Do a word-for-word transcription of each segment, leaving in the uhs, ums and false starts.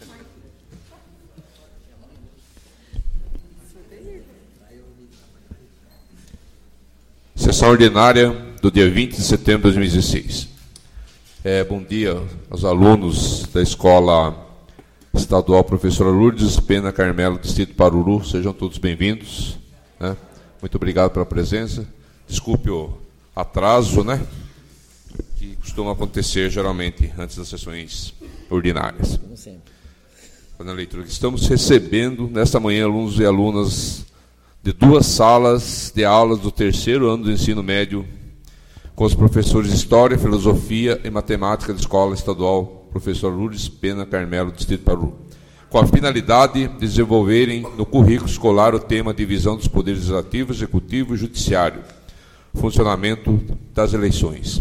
Sessão ordinária do dia vinte de setembro de dois mil e dezesseis. É, bom dia aos alunos da Escola Estadual Professora Lourdes Pena Carmelo, Distrito Paruru. Sejam todos bem-vindos, né? Muito obrigado pela presença. Desculpe o atraso, né? Que costuma acontecer geralmente antes das sessões ordinárias. Como sempre. Fazendo a leitura. Estamos recebendo nesta manhã alunos e alunas de duas salas de aulas do terceiro ano do ensino médio com os professores de História, Filosofia e Matemática da Escola Estadual Professor Lourdes Pena Carmelo, Distrito Paruru, com a finalidade de desenvolverem no currículo escolar o tema Divisão dos Poderes Legislativo, Executivo e Judiciário, funcionamento das eleições.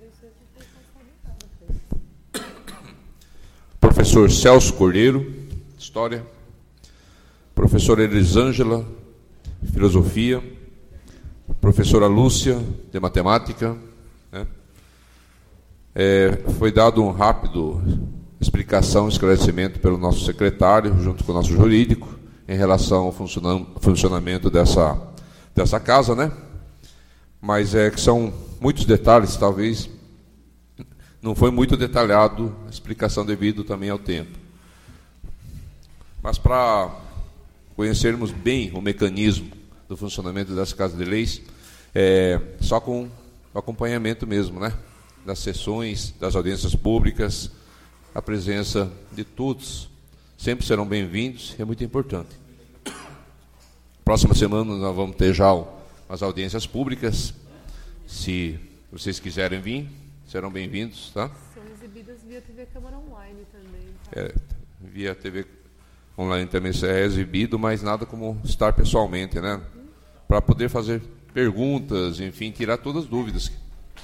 Professor Celso Cordeiro, História. Professora Elisângela, Filosofia. Professora Lúcia, de Matemática, né? É, foi dado um rápido explicação, esclarecimento pelo nosso secretário, junto com o nosso jurídico, em relação ao funcionamento dessa, dessa casa, né? Mas é que são muitos detalhes, talvez não foi muito detalhado a explicação devido também ao tempo. Mas para conhecermos bem o mecanismo do funcionamento dessa Casa de Leis, é, só com o acompanhamento mesmo, né? Das sessões, das audiências públicas, a presença de todos sempre serão bem-vindos, é muito importante. Próxima semana nós vamos ter já as audiências públicas, se vocês quiserem vir, serão bem-vindos, tá? São exibidas via T V Câmara Online também. Tá? É, via T V Online também é exibido, mas nada como estar pessoalmente, né? Para poder fazer perguntas, enfim, tirar todas as dúvidas.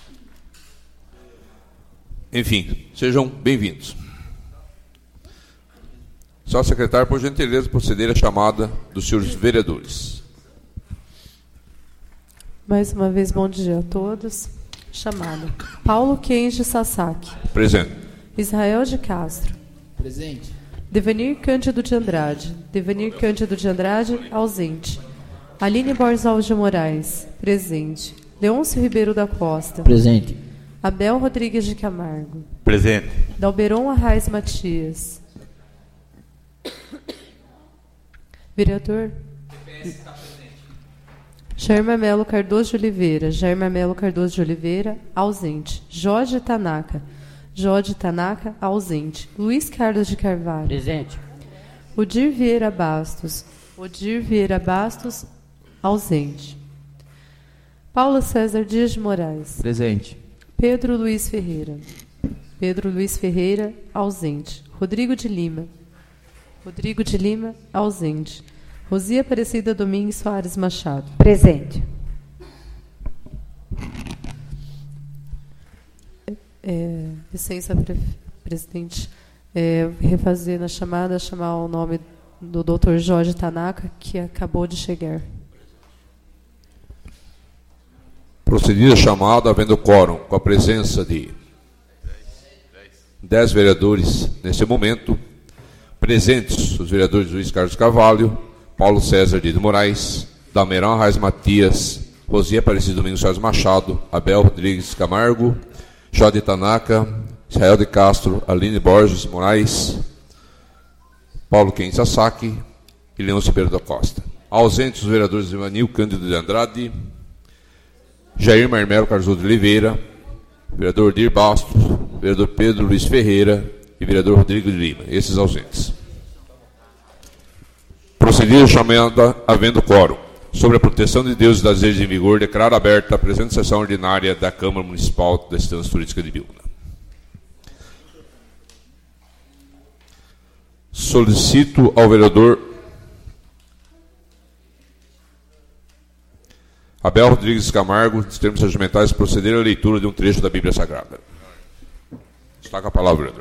Enfim, sejam bem-vindos. Só, secretário, por gentileza, proceder à chamada dos senhores vereadores. Mais uma vez, bom dia a todos. Chamada. Paulo Kenji Sasaki. Presente. Israel de Castro. Presente. Devanir Cândido de Andrade. Devanir Cândido de Andrade, ausente. Aline Borges Alves de Moraes, presente. Leôncio Ribeiro da Costa. Presente. Abel Rodrigues de Camargo. Presente. Dalberon Arraes Matias. Vereador. Jair Melo Cardoso de Oliveira. Jair Melo Cardoso de Oliveira, ausente. Jorge Tanaka. Jorge Tanaka, ausente. Luiz Carlos de Carvalho. Presente. Odir Vieira Bastos. Odir Vieira Bastos, ausente. Paulo César Dias de Moraes. Presente. Pedro Luiz Ferreira. Pedro Luiz Ferreira, ausente. Rodrigo de Lima. Rodrigo de Lima, ausente. Rosia Aparecida Domingues Soares Machado. Presente. É, licença, pre presidente. É, refazer na chamada, chamar o nome do doutor Jorge Tanaka, que acabou de chegar. Procedida a chamada, havendo quórum, com a presença de dez vereadores nesse momento. Presentes os vereadores Luiz Carlos Carvalho, Paulo César de Moraes, Dalmerão Arraes Matias, Rosia Aparecida Domingos Soares Machado, Abel Rodrigues Camargo, Jorge Tanaka, Israel de Castro, Aline Borges Moraes, Paulo Kenji Sasaki e Leôncio Ribeiro da Costa. Ausentes os vereadores Ivanil Cândido de Andrade, Jair Marmelo Cardoso de Oliveira, vereador Dir Bastos, vereador Pedro Luiz Ferreira e vereador Rodrigo de Lima. Esses ausentes. Procedida a chamada havendo quórum. Sobre a proteção de Deus e das leis em vigor, declaro aberta a presente sessão ordinária da Câmara Municipal da Estância Turística de Biúna. Solicito ao vereador Abel Rodrigues Camargo, dos termos regimentais, proceder à leitura de um trecho da Bíblia Sagrada. Está com a palavra, vereador.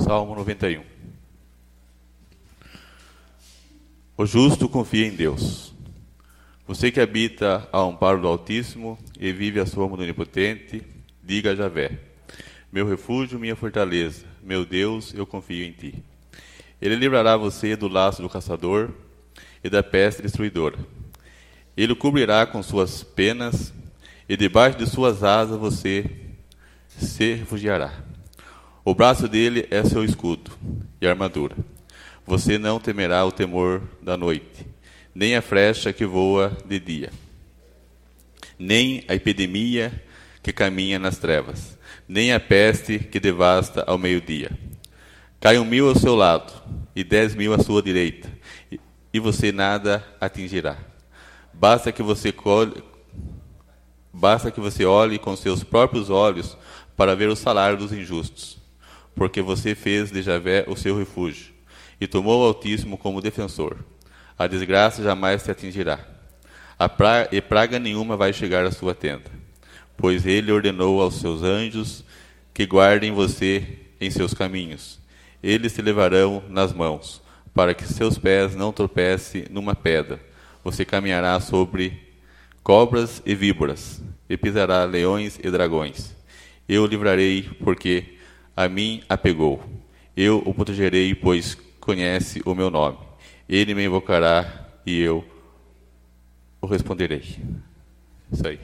Salmo noventa e um. O justo confia em Deus. Você que habita ao amparo do Altíssimo e vive à sombra do Onipotente, diga a Javé: meu refúgio, minha fortaleza, meu Deus, eu confio em ti. Ele livrará você do laço do caçador e da peste destruidora. Ele o cobrirá com suas penas e debaixo de suas asas você se refugiará. O braço dele é seu escudo e armadura. Você não temerá o temor da noite, nem a flecha que voa de dia, nem a epidemia que caminha nas trevas, nem a peste que devasta ao meio-dia. Caiam mil ao seu lado e dez mil à sua direita, e você nada atingirá. Basta que você colhe, basta que você olhe com seus próprios olhos para ver o salário dos injustos, porque você fez de Javé o seu refúgio e tomou o Altíssimo como defensor. A desgraça jamais te atingirá, a praga, e praga nenhuma vai chegar à sua tenda, pois ele ordenou aos seus anjos que guardem você em seus caminhos. Eles te levarão nas mãos, para que seus pés não tropecem numa pedra. Você caminhará sobre cobras e víboras, e pisará leões e dragões. Eu o livrarei, porque a mim apegou. Eu o protegerei, pois conhece o meu nome. Ele me invocará, e eu o responderei. Isso aí.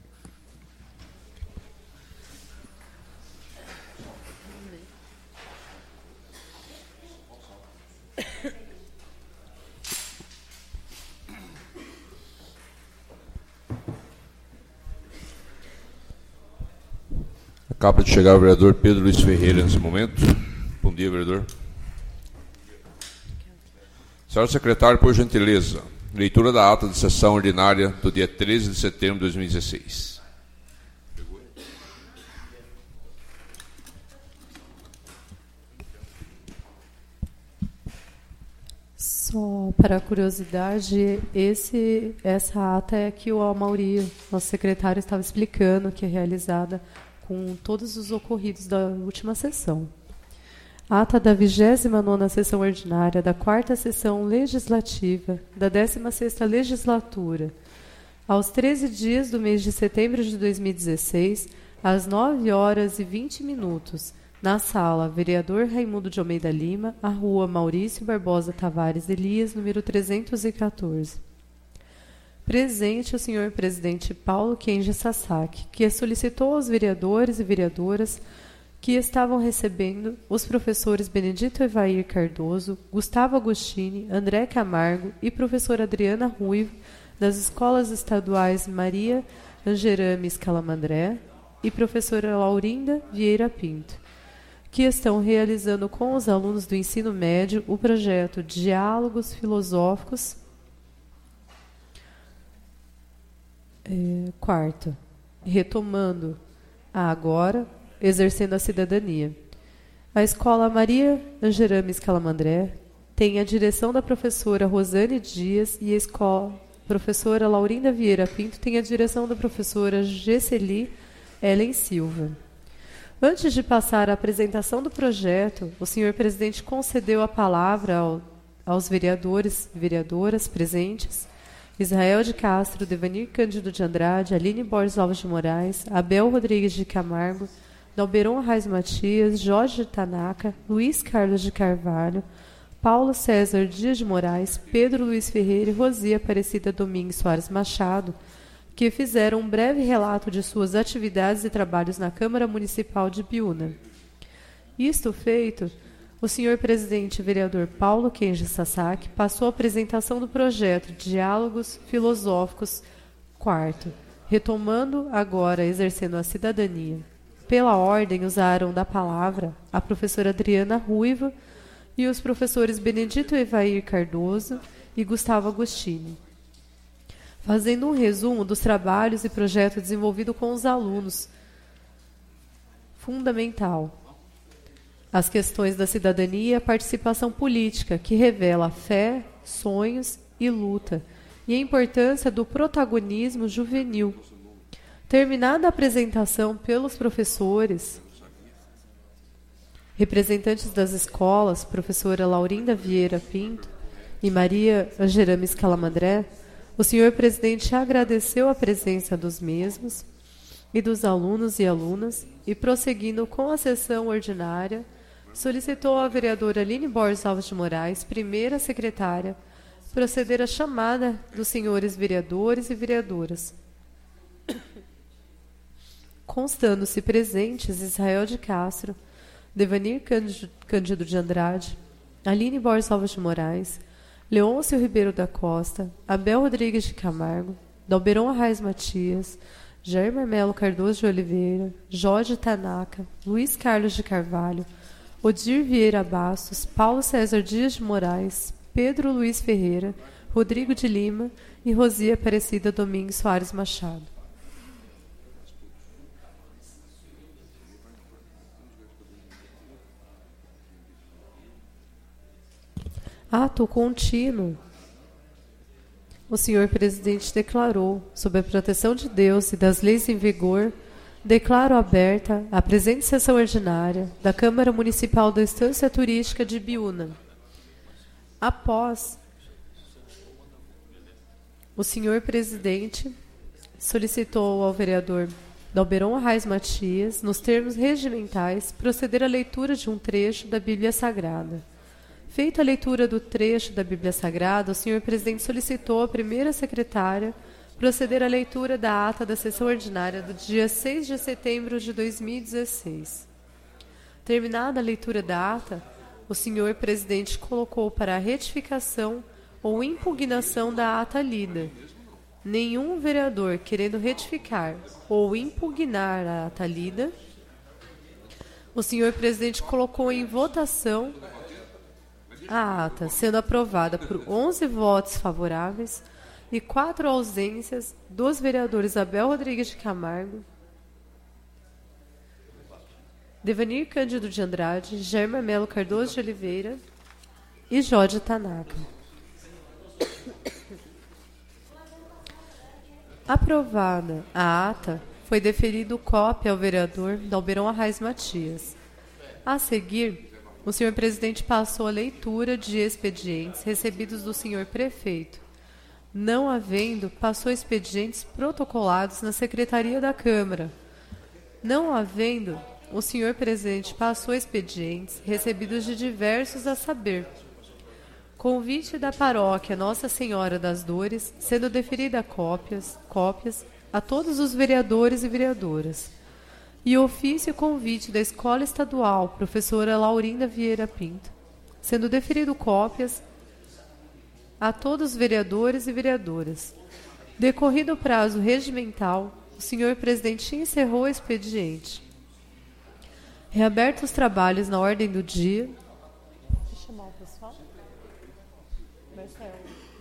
Acaba de chegar o vereador Pedro Luiz Ferreira nesse momento. Bom dia, vereador. Senhora secretária, por gentileza, leitura da ata de sessão ordinária do dia treze de setembro de dois mil e dezesseis. Só para curiosidade, esse, essa ata é que o Amauri, nosso secretário, estava explicando, que é realizada com todos os ocorridos da última sessão. Ata da vigésima nona sessão ordinária da quarta sessão legislativa da décima sexta legislatura, aos treze dias do mês de setembro de dois mil e dezesseis, às nove horas e vinte minutos, na sala Vereador Raimundo de Almeida Lima, a rua Maurício Barbosa Tavares Elias, número trezentos e quatorze. Presente o senhor presidente Paulo Kenji Sasaki, que solicitou aos vereadores e vereadoras que estavam recebendo os professores Benedito Evair Cardoso, Gustavo Agostini, André Camargo e professora Adriana Ruivo, das escolas estaduais Maria Angerames Calamandré e professora Laurinda Vieira Pinto, que estão realizando com os alunos do ensino médio o projeto Diálogos Filosóficos. É, quarto, retomando a agora, exercendo a cidadania. A Escola Maria Angerames Calamandré tem a direção da professora Rosane Dias e a escola professora Laurinda Vieira Pinto tem a direção da professora Gesseli Ellen Silva. Antes de passar à apresentação do projeto, o senhor presidente concedeu a palavra ao, aos vereadores e vereadoras presentes: Israel de Castro, Devanir Cândido de Andrade, Aline Borges Alves de Moraes, Abel Rodrigues de Camargo, Dalberon Arraes Matias, Jorge Tanaka, Luiz Carlos de Carvalho, Paulo César Dias de Moraes, Pedro Luiz Ferreira e Rosia Aparecida Domingues Soares Machado, que fizeram um breve relato de suas atividades e trabalhos na Câmara Municipal de Biúna. Isto feito, o senhor presidente vereador Paulo Kenji Sasaki passou a apresentação do projeto Diálogos Filosóficos quarto, retomando agora exercendo a cidadania. Pela ordem, usaram da palavra a professora Adriana Ruiva e os professores Benedito Evair Cardoso e Gustavo Agostini, fazendo um resumo dos trabalhos e projetos desenvolvidos com os alunos. Fundamental: as questões da cidadania e a participação política, que revela fé, sonhos e luta, e a importância do protagonismo juvenil. Terminada a apresentação pelos professores, representantes das escolas, professora Laurinda Vieira Pinto e Maria Angerames Calamandré, o senhor presidente agradeceu a presença dos mesmos e dos alunos e alunas e, prosseguindo com a sessão ordinária, solicitou à vereadora Aline Borges Alves de Moraes, primeira secretária, proceder à chamada dos senhores vereadores e vereadoras, constando-se presentes Israel de Castro, Devanir Cândido de Andrade, Aline Borges Alves de Moraes, Leôncio Ribeiro da Costa, Abel Rodrigues de Camargo, Dalberon Arraes Matias, Jair Marmelo Cardoso de Oliveira, Jorge Tanaka, Luiz Carlos de Carvalho, Odir Vieira Bastos, Paulo César Dias de Moraes, Pedro Luiz Ferreira, Rodrigo de Lima e Rosia Aparecida Domingues Soares Machado. Ato contínuo. O senhor presidente declarou, sob a proteção de Deus e das leis em vigor, declaro aberta a presente sessão ordinária da Câmara Municipal da Estância Turística de Biúna. Após o senhor presidente solicitou ao vereador Dalberon Arraes Matias, nos termos regimentais, proceder à leitura de um trecho da Bíblia Sagrada. Feita a leitura do trecho da Bíblia Sagrada, o senhor presidente solicitou à primeira secretária proceder à leitura da ata da sessão ordinária do dia seis de setembro de dois mil e dezesseis. Terminada a leitura da ata, o senhor presidente colocou para a retificação ou impugnação da ata lida. Nenhum vereador querendo retificar ou impugnar a ata lida, o senhor presidente colocou em votação a ata, sendo aprovada por onze votos favoráveis e quatro ausências dos vereadores Abel Rodrigues de Camargo, Devanir Cândido de Andrade, Jair Marmelo Cardoso de Oliveira e Jorge Tanaka. Aprovada a ata, foi deferido cópia ao vereador Dalberon Arraes Matias. A seguir, o senhor presidente passou a leitura de expedientes recebidos do senhor prefeito. Não havendo, passou expedientes protocolados na secretaria da Câmara. Não havendo, o senhor presidente passou expedientes recebidos de diversos, a saber: convite da paróquia Nossa Senhora das Dores, sendo deferida cópias, cópias a todos os vereadores e vereadoras. E ofício e convite da Escola Estadual Professora Laurinda Vieira Pinto, sendo deferido cópias a todos os vereadores e vereadoras. Decorrido o prazo regimental, o senhor presidente encerrou o expediente. Reabertos os trabalhos na ordem do dia. Deixa eu chamar o pessoal. Marcelo.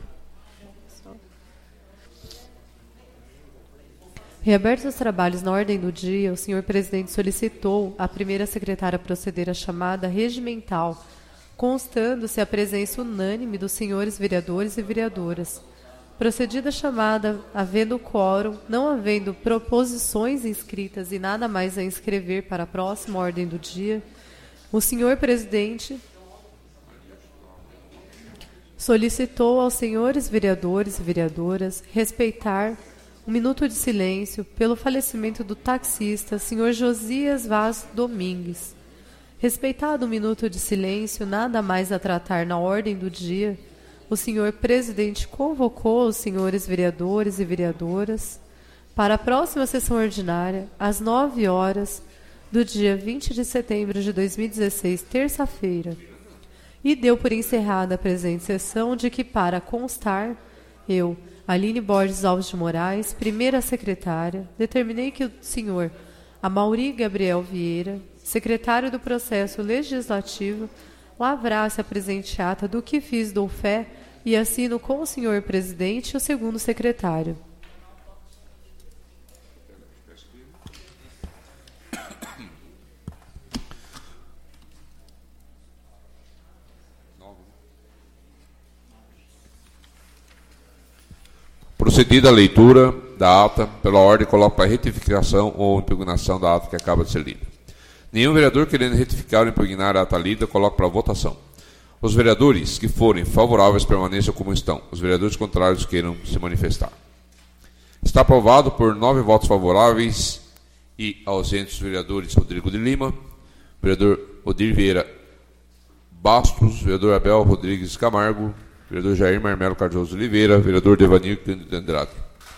Reabertos os trabalhos na ordem do dia, o senhor presidente solicitou à primeira secretária proceder à chamada regimental, constando-se a presença unânime dos senhores vereadores e vereadoras. Procedida a chamada, havendo quórum, não havendo proposições inscritas e nada mais a inscrever para a próxima ordem do dia, o senhor presidente solicitou aos senhores vereadores e vereadoras respeitar um minuto de silêncio pelo falecimento do taxista senhor Josias Vaz Domingues. Respeitado o minuto de silêncio, nada mais a tratar na ordem do dia, o senhor presidente convocou os senhores vereadores e vereadoras para a próxima sessão ordinária, às nove horas do dia vinte de setembro de dois mil e dezesseis, terça-feira, e deu por encerrada a presente sessão, de que, para constar, eu, Aline Borges Alves de Moraes, primeira secretária, determinei que o senhor Amaury Gabriel Vieira, secretário do processo legislativo, lavrasse a presente ata, do que fiz dou fé e assino com o senhor presidente e o segundo secretário. Procedida a leitura da ata, pela ordem, coloco para retificação ou impugnação da ata que acaba de ser lida. Nenhum vereador querendo retificar ou impugnar a ata lida, coloco para votação. Os vereadores que forem favoráveis permaneçam como estão. Os vereadores contrários queiram se manifestar. Está aprovado por nove votos favoráveis e ausentes os vereadores Rodrigo de Lima, vereador Odir Vieira Bastos, vereador Abel Rodrigues Camargo, vereador Jair Marmelo Cardoso Oliveira, vereador Devanir Cândido Andrade.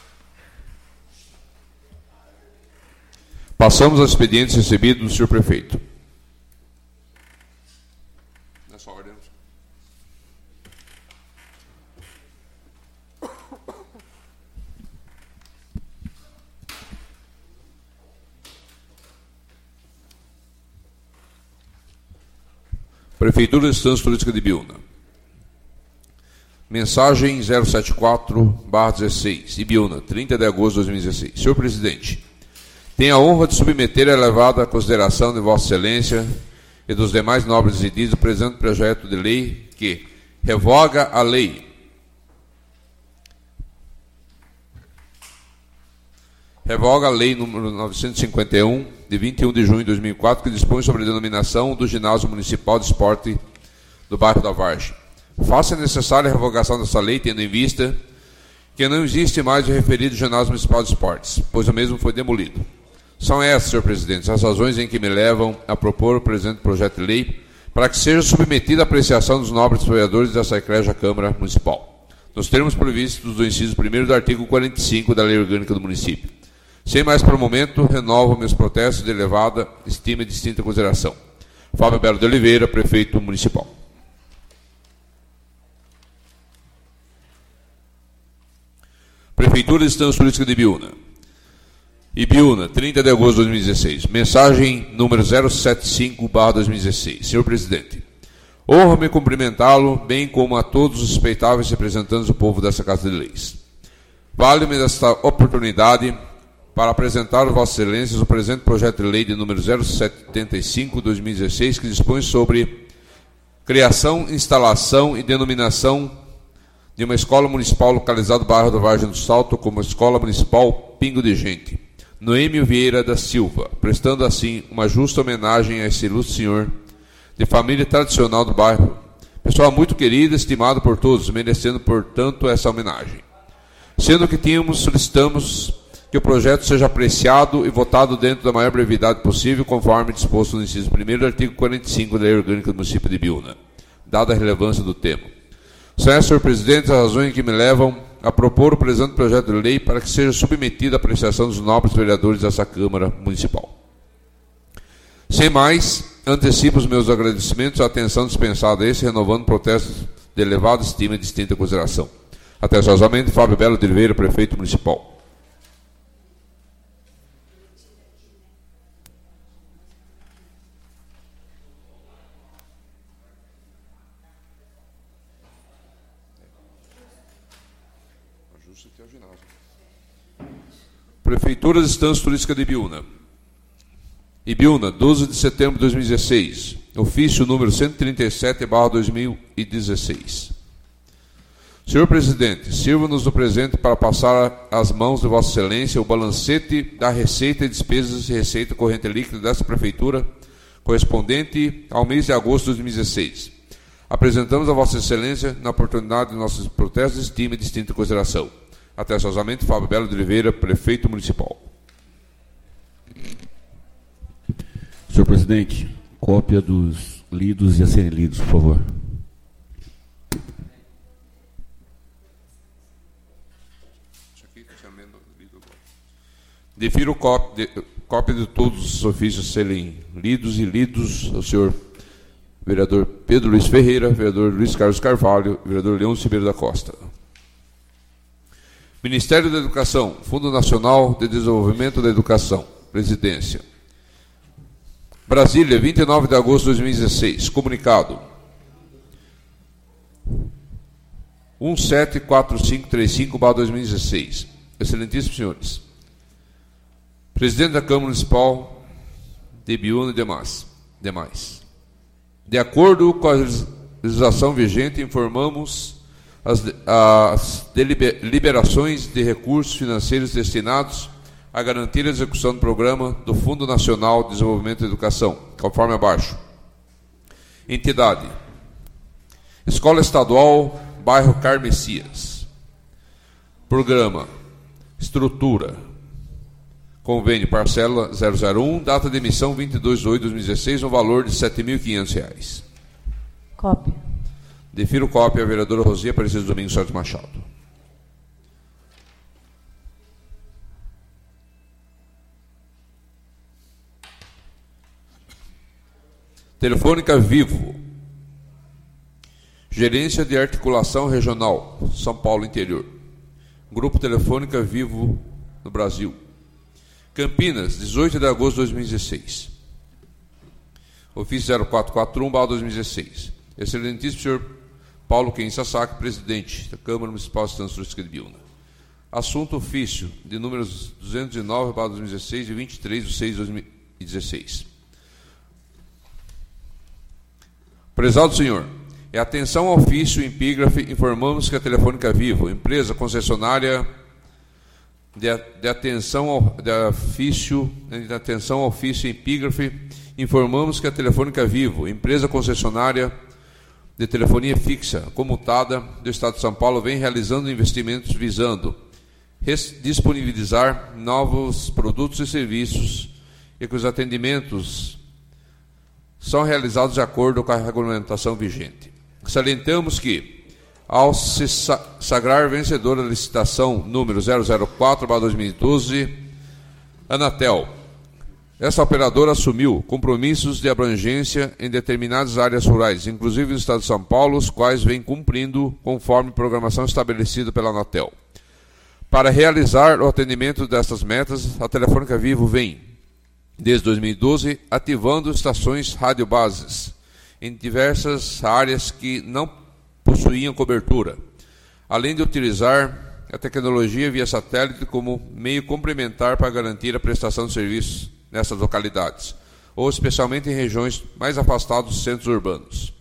Passamos aos expedientes recebidos do senhor prefeito. Nessa ordem. Prefeitura de Estância Turística de Biúna. Mensagem zero setenta e quatro barra dezesseis, Ibiúna, trinta de agosto de dois mil e dezesseis. Senhor presidente, tenho a honra de submeter a elevada consideração de Vossa Excelência e dos demais nobres edis o presente projeto de lei que revoga a lei revoga a lei número novecentos e cinquenta e um, de vinte e um de junho de dois mil e quatro, que dispõe sobre a denominação do Ginásio Municipal de Esporte do bairro da Vargem. Faça necessária a revogação dessa lei, tendo em vista que não existe mais o referido Ginásio Municipal de Esportes, pois o mesmo foi demolido. São essas, senhor presidente, as razões em que me levam a propor o presente projeto de lei para que seja submetida à apreciação dos nobres vereadores dessa eclésia Câmara Municipal, nos termos previstos do inciso primeiro do artigo quarenta e cinco da Lei Orgânica do Município. Sem mais por momento, renovo meus protestos de elevada estima e distinta consideração. Fábio Belo de Oliveira, prefeito municipal. Prefeitura de Estância Turística de Ibiúna. Ibiúna, trinta de agosto de dois mil e dezesseis. Mensagem número zero setenta e cinco barra dois mil e dezesseis. Senhor presidente, honra-me cumprimentá-lo, bem como a todos os respeitáveis representantes do povo dessa Casa de Leis. Vale-me desta oportunidade para apresentar a Vossas Excelências o presente projeto de lei de número zero setenta e cinco barra dois mil e dezesseis, que dispõe sobre criação, instalação e denominação de uma escola municipal localizada no bairro da Vargem do Salto como Escola Municipal Pingo de Gente, Noêmio Vieira da Silva, prestando assim uma justa homenagem a esse ilustre senhor de família tradicional do bairro, pessoal muito querido e estimado por todos, merecendo, portanto, essa homenagem. Sendo que tínhamos, solicitamos que o projeto seja apreciado e votado dentro da maior brevidade possível, conforme disposto no inciso primeiro do artigo quarenta e cinco da Lei Orgânica do Município de Ibiúna, dada a relevância do tema. São essas, senhor presidente, as razões que me levam a propor o presente projeto de lei para que seja submetido à apreciação dos nobres vereadores dessa Câmara Municipal. Sem mais, antecipo os meus agradecimentos à atenção dispensada a esse, renovando protestos de elevada estima e distinta consideração. Atenciosamente, Fábio Belo de Oliveira, prefeito municipal. Prefeitura de Estância Turística de Ibiúna. Ibiúna, doze de setembro de dois mil e dezesseis. Ofício número cento e trinta e sete barra dois mil e dezesseis. Senhor presidente, sirva-nos do presente para passar às mãos de Vossa Excelência o balancete da receita e despesas e receita corrente líquida desta prefeitura, correspondente ao mês de agosto de dois mil e dezesseis. Apresentamos a Vossa Excelência na oportunidade de nossos protestos de estima e distinta consideração. Atenciosamente, Fábio Belo de Oliveira, prefeito municipal. Senhor presidente, cópia dos lidos e a serem lidos, por favor. Defiro cópia de, cópia de todos os ofícios serem lidos e lidos ao senhor vereador Pedro Luiz Ferreira, vereador Luiz Carlos Carvalho, vereador Leão Ribeiro da Costa. Ministério da Educação, Fundo Nacional de Desenvolvimento da Educação, Presidência. Brasília, vinte e nove de agosto de dois mil e dezesseis. Comunicado. um sete quatro cinco três cinco barra dois mil e dezesseis. Excelentíssimos senhores. Presidente da Câmara Municipal de Ibiúna e demais. demais. De acordo com a legislação vigente, informamos as, as deliberações de recursos financeiros destinados a garantir a execução do programa do Fundo Nacional de Desenvolvimento da Educação, conforme abaixo. Entidade: Escola Estadual Bairro Carmessias. Programa: Estrutura. Convênio parcela zero zero um, data de emissão vinte e dois de oito de dois mil e dezesseis, no valor de sete mil e quinhentos reais. Cópia. Defiro cópia à vereadora Rosia Aparecida Domingos Santos Machado. Telefônica Vivo. Gerência de Articulação Regional, São Paulo Interior. Grupo Telefônica Vivo no Brasil. Campinas, dezoito de agosto de dois mil e dezesseis. Ofício zero quatro quatro um barra dois mil e dezesseis. Excelentíssimo senhor Paulo Ken Sasaki, presidente da Câmara Municipal de Estância Turística de Biúna. Assunto ofício de números duzentos e nove barra dois mil e dezesseis e vinte e três de seis de dois mil e dezesseis. Prezado senhor, é atenção ao ofício Epígrafe, informamos que a Telefônica Vivo, empresa concessionária de, de atenção ao de ofício, de atenção ao ofício Epígrafe, informamos que a Telefônica Vivo, empresa concessionária de telefonia fixa comutada do Estado de São Paulo, vem realizando investimentos visando disponibilizar novos produtos e serviços e que os atendimentos são realizados de acordo com a regulamentação vigente. Salientamos que, ao se sagrar vencedora da licitação número zero zero quatro barra dois mil e doze, Anatel, essa operadora assumiu compromissos de abrangência em determinadas áreas rurais, inclusive no Estado de São Paulo, os quais vem cumprindo conforme programação estabelecida pela Anatel. Para realizar o atendimento destas metas, a Telefônica Vivo vem, desde dois mil e doze, ativando estações radiobases em diversas áreas que não possuíam cobertura, além de utilizar a tecnologia via satélite como meio complementar para garantir a prestação de serviços nessas localidades, ou especialmente em regiões mais afastadas dos centros urbanos.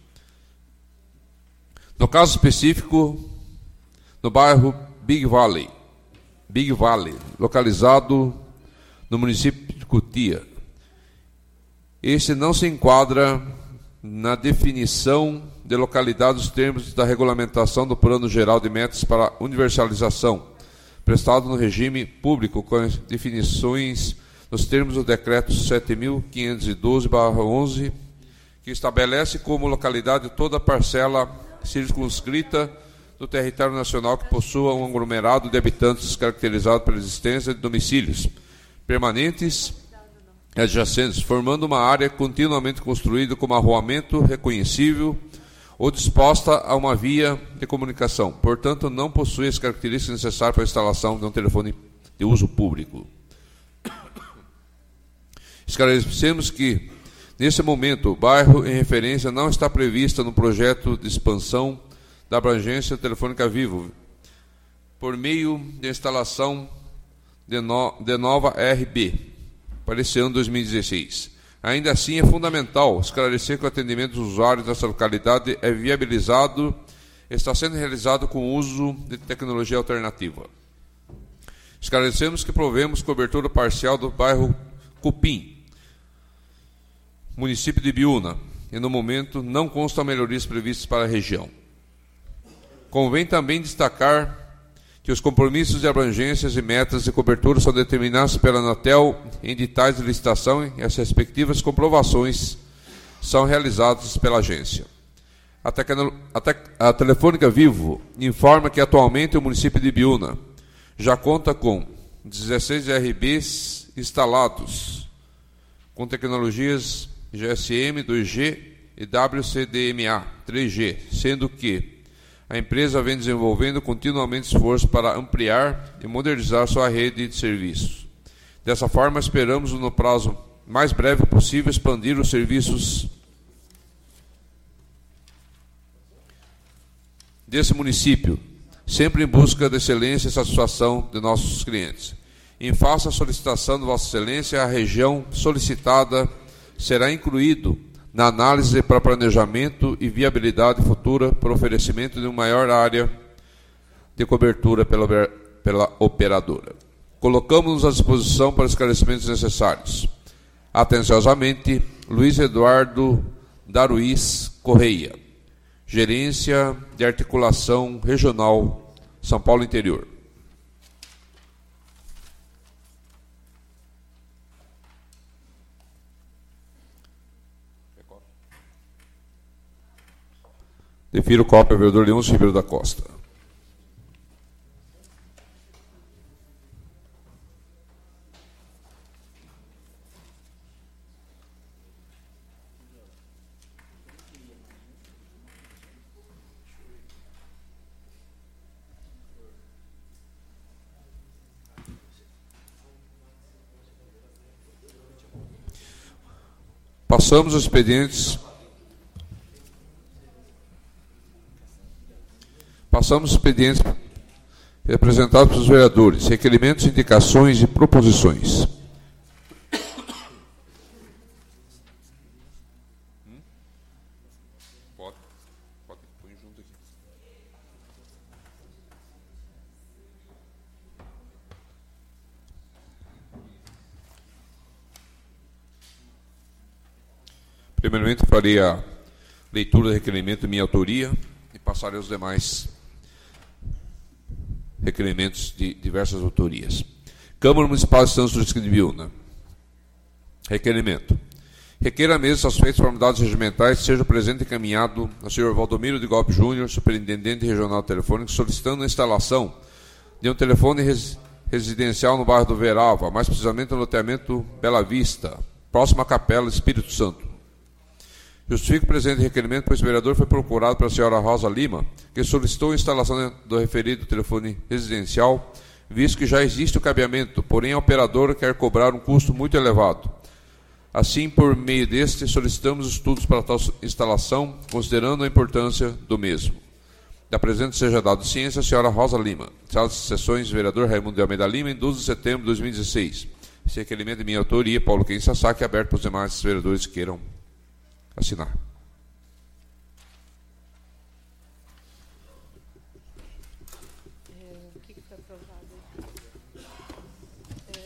No caso específico, no bairro Big Valley, Big Valley, localizado no município de Cutia. Este não se enquadra na definição de localidade dos termos da regulamentação do Plano Geral de Metas para Universalização, prestado no regime público com as definições nos termos do Decreto sete mil quinhentos e doze barra onze, que estabelece como localidade toda a parcela circunscrita do território nacional que possua um aglomerado de habitantes caracterizado pela existência de domicílios permanentes adjacentes, formando uma área continuamente construída com arruamento reconhecível ou disposta a uma via de comunicação. Portanto, não possui as características necessárias para a instalação de um telefone de uso público. Esclarecemos que, nesse momento, o bairro em referência não está prevista no projeto de expansão da abrangência Telefônica Vivo, por meio de instalação de, no, de nova R B, para esse ano dois mil e dezesseis. Ainda assim, é fundamental esclarecer que o atendimento dos usuários dessa localidade é viabilizado e está sendo realizado com o uso de tecnologia alternativa. Esclarecemos que provemos cobertura parcial do bairro Cupim, município de Biúna, e no momento não constam melhorias previstas para a região. Convém também destacar que os compromissos de abrangências e metas de cobertura são determinados pela Anatel em editais de licitação e as respectivas comprovações são realizadas pela agência. A, tecno, a, te, a Telefônica Vivo informa que atualmente o município de Biúna já conta com dezesseis R Bs instalados com tecnologias G S M dois G e W C D M A três G, sendo que a empresa vem desenvolvendo continuamente esforço para ampliar e modernizar sua rede de serviços. Dessa forma, esperamos, no prazo mais breve possível, expandir os serviços desse município, sempre em busca de excelência e satisfação de nossos clientes. Em face à solicitação de Vossa Excelência, a região solicitada será incluído na análise para planejamento e viabilidade futura para oferecimento de uma maior área de cobertura pela, pela operadora. Colocamos-nos à disposição para esclarecimentos necessários. Atenciosamente, Luiz Eduardo Daruís Correia, Gerência de Articulação Regional, São Paulo Interior. Defiro cópia ao vereador Leôncio Ribeiro da Costa. Passamos os expedientes. Passamos os expedientes representados pelos vereadores, requerimentos, indicações e proposições. Hum? Pode, pode, põe junto aqui. Primeiramente, farei a leitura do requerimento de minha autoria e passarei aos demais requerimentos de diversas autorias. Câmara Municipal de Santos Distrito de Biúna. Requerimento. Requer a mesa as feitas formalidades regimentais seja presente e encaminhado ao senhor Valdomiro de Golpe Júnior, superintendente regional telefônico, solicitando a instalação de um telefone res, residencial no bairro do Veralva, mais precisamente no loteamento Bela Vista, próximo à Capela Espírito Santo. Justifico o presente requerimento, pois o vereador foi procurado pela senhora Rosa Lima, que solicitou a instalação do referido telefone residencial, visto que já existe o cabeamento, porém a operadora quer cobrar um custo muito elevado. Assim, por meio deste, solicitamos estudos para tal instalação, considerando a importância do mesmo. Da presente seja dado ciência a senhora Rosa Lima. Sala de sessões, vereador Raimundo de Almeida Lima, em doze de setembro de dois mil e dezesseis. Esse requerimento de minha autoria, Paulo Quem Sasaki, aberto para os demais vereadores que queiram assinar. É, o que, que foi aprovado? É...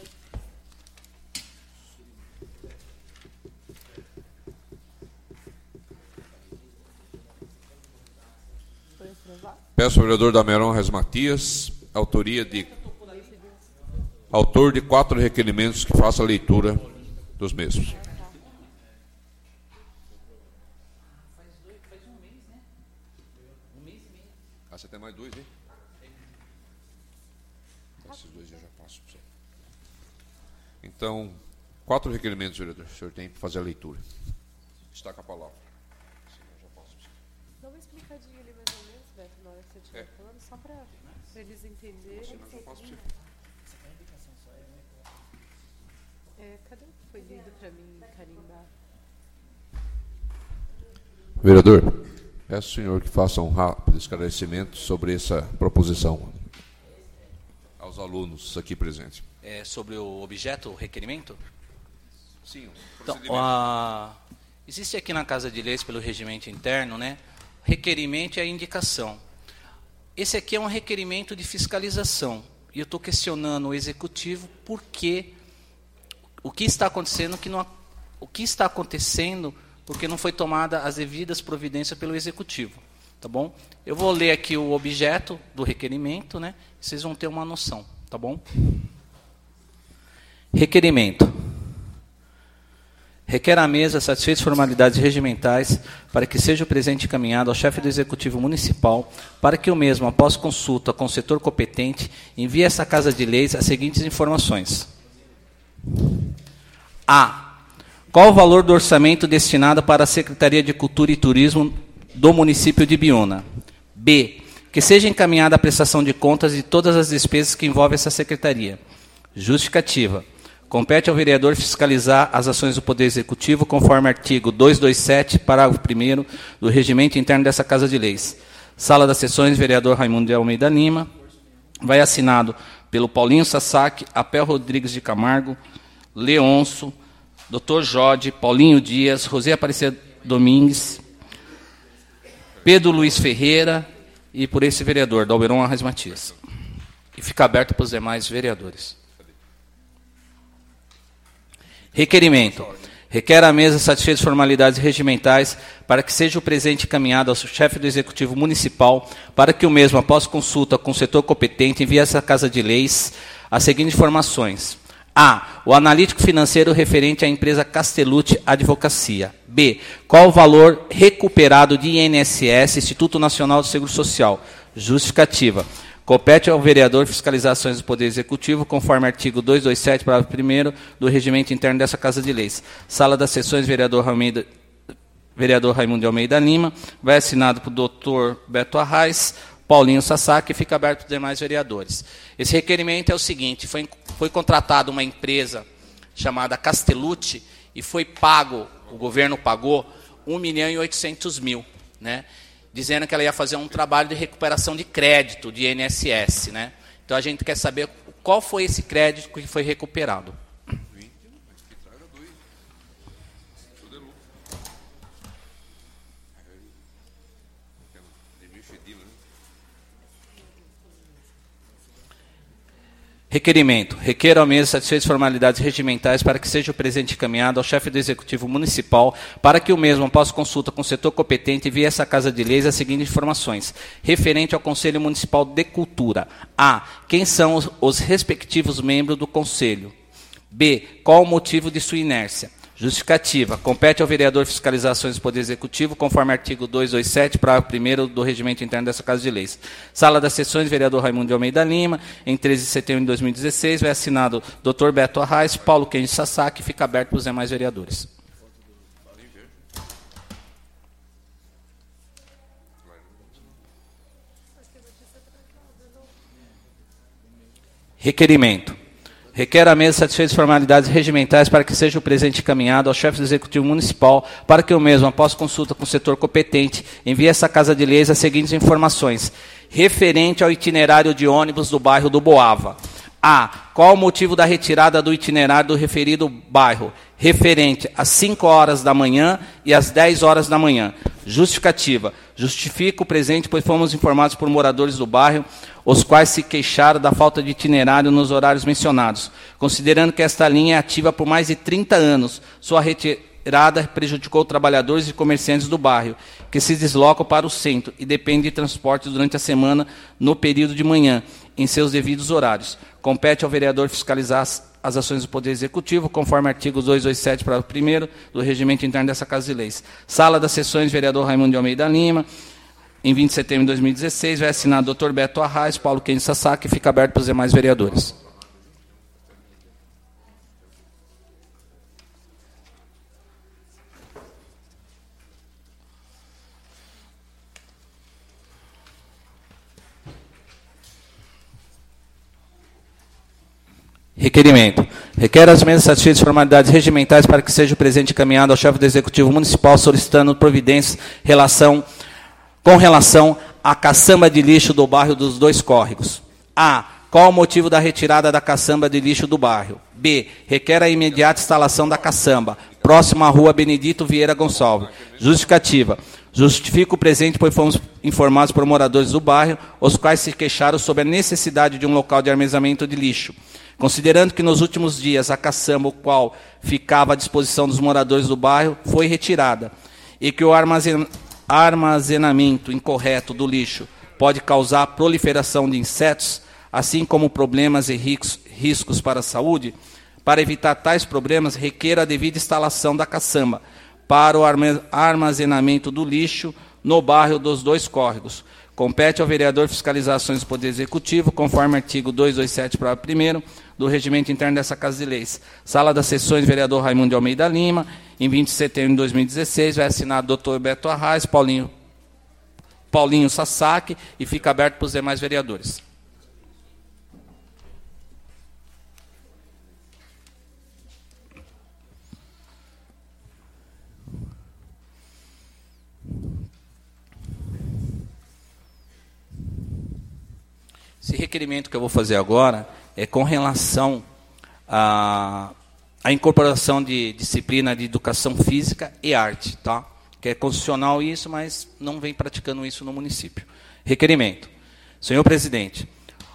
Foi aprovado? Peço ao vereador Dameron Reis Matias, autoria de autor de quatro requerimentos, que faça a leitura dos mesmos. Ah, você tem mais dois, hein? Esses dois eu já passo para você. Então, quatro requerimentos, vereador. O senhor tem que fazer a leitura. Está com a palavra. Eu já passo para você. Dá uma explicadinha ali mais ou menos, Beto, na hora que você estiver É. falando, só para eles entenderem. Senão eu já passo para você. É, cadê o que foi lido para mim carimbar? Vereador, peço ao senhor que faça um rápido esclarecimento sobre essa proposição aos alunos aqui presentes. É sobre o objeto, o requerimento? Sim, o Então, procedimento. a, existe aqui na Casa de Leis, pelo regimento interno, né, requerimento e a indicação. Esse aqui é um requerimento de fiscalização. E eu estou questionando o executivo por que, o que está acontecendo, que não, o que está acontecendo porque não foi tomada as devidas providências pelo executivo. Tá bom? Eu vou ler aqui o objeto do requerimento, né? Vocês vão ter uma noção, tá bom? Requerimento. Requer à mesa satisfeitas formalidades regimentais para que seja o presente encaminhado ao chefe do Executivo Municipal para que o mesmo, após consulta com o setor competente, envie a essa Casa de Leis as seguintes informações. A. Qual o valor do orçamento destinado para a Secretaria de Cultura e Turismo do município de Biúna? B. Que seja encaminhada a prestação de contas de todas as despesas que envolvem essa secretaria. Justificativa. Compete ao vereador fiscalizar as ações do Poder Executivo conforme artigo duzentos e vinte e sete, parágrafo primeiro do Regimento Interno dessa Casa de Leis. Sala das Sessões, vereador Raimundo de Almeida Lima. Vai assinado pelo Paulinho Sasaki, Apel Rodrigues de Camargo, Leôncio, doutor Jode, Paulinho Dias, José Aparecida Domingues, Pedro Luiz Ferreira e por esse vereador, Dalberon Arraes Matias. E fica aberto para os demais vereadores. Requerimento. Requer a mesa satisfeitas as formalidades regimentais para que seja o presente encaminhado ao chefe do Executivo Municipal para que o mesmo, após consulta com o setor competente, envie a essa Casa de Leis as seguintes informações. A. O analítico financeiro referente à empresa Castellucci Advocacia. B. Qual o valor recuperado de I N S S, Instituto Nacional do Seguro Social? Justificativa. Compete ao vereador fiscalizar ações do Poder Executivo, conforme artigo duzentos e vinte e sete, parágrafo primeiro do regimento interno dessa Casa de Leis. Sala das Sessões, vereador, Almeida, vereador Raimundo de Almeida Lima, vai assinado por doutor Beto Arraes, Paulinho Sasaki, e fica aberto para os demais vereadores. Esse requerimento é o seguinte, foi, foi contratada uma empresa chamada Castellucci e foi pago, o governo pagou, um milhão e oitocentos mil, né? Dizendo que ela ia fazer um trabalho de recuperação de crédito de I N S S. Né? Então, a gente quer saber qual foi esse crédito que foi recuperado. Requerimento. Requer ao mesa satisfeitas formalidades regimentais para que seja o presente encaminhado ao chefe do Executivo Municipal para que o mesmo, após consulta com o setor competente, envie a essa Casa de Leis as seguintes informações. Referente ao Conselho Municipal de Cultura. A. Quem são os, os respectivos membros do Conselho? B. Qual o motivo de sua inércia? Justificativa. Compete ao vereador fiscalizar ações do Poder Executivo, conforme artigo duzentos e vinte e sete, parágrafo primeiro do regimento interno dessa Casa de Leis. Sala das Sessões, vereador Raimundo de Almeida Lima, em treze de setembro de dois mil e dezesseis, vai assinado doutor Beto Arraes, Paulo Kenji Sasaki, fica aberto para os demais vereadores. Requerimento. Requer a mesa satisfeitas as formalidades regimentais para que seja o presente encaminhado ao chefe do Executivo Municipal para que o mesmo, após consulta com o setor competente, envie a essa Casa de Leis as seguintes informações. Referente ao itinerário de ônibus do bairro do Boava. A. Qual o motivo da retirada do itinerário do referido bairro? Referente às cinco horas da manhã e às dez horas da manhã. Justificativa. Justifica o presente, pois fomos informados por moradores do bairro, os quais se queixaram da falta de itinerário nos horários mencionados. Considerando que esta linha é ativa por mais de trinta anos, sua retirada prejudicou trabalhadores e comerciantes do bairro, que se deslocam para o centro e dependem de transporte durante a semana no período de manhã, em seus devidos horários. Compete ao vereador fiscalizar as, as ações do Poder Executivo, conforme artigo duzentos e vinte e sete, parágrafo primeiro do regimento interno dessa Casa de Leis. Sala das Sessões, vereador Raimundo de Almeida Lima, em vinte de setembro de dois mil e dezesseis, vai assinar doutor Beto Arraes, Paulo Kenji Sasaki, fica aberto para os demais vereadores. Requerimento. Requer as mesmas satisfeitas formalidades regimentais para que seja o presente encaminhado ao chefe do Executivo Municipal solicitando providências relação, com relação à caçamba de lixo do bairro dos Dois Córregos. A. Qual o motivo da retirada da caçamba de lixo do bairro? B. Requer a imediata instalação da caçamba, próximo à rua Benedito Vieira Gonçalves. Justificativa. Justifica o presente, pois fomos informados por moradores do bairro, os quais se queixaram sobre a necessidade de um local de armazenamento de lixo. Considerando que nos últimos dias a caçamba, o qual ficava à disposição dos moradores do bairro, foi retirada, e que o armazen... armazenamento incorreto do lixo pode causar proliferação de insetos, assim como problemas e riscos para a saúde, para evitar tais problemas, requer a devida instalação da caçamba para o armazenamento do lixo no bairro dos Dois Córregos. Compete ao vereador fiscalizar ações do Poder Executivo, conforme artigo duzentos e vinte e sete, parágrafo primeiro do regimento interno dessa Casa de Leis. Sala das Sessões, vereador Raimundo de Almeida Lima, em vinte de setembro de dois mil e dezesseis, vai assinar doutor Beto Arraes, Paulinho, Paulinho Sasaki, e fica aberto para os demais vereadores. Esse requerimento que eu vou fazer agora é com relação à, à incorporação de disciplina de educação física e arte, tá? Que é constitucional isso, mas não vem praticando isso no município. Requerimento. Senhor presidente,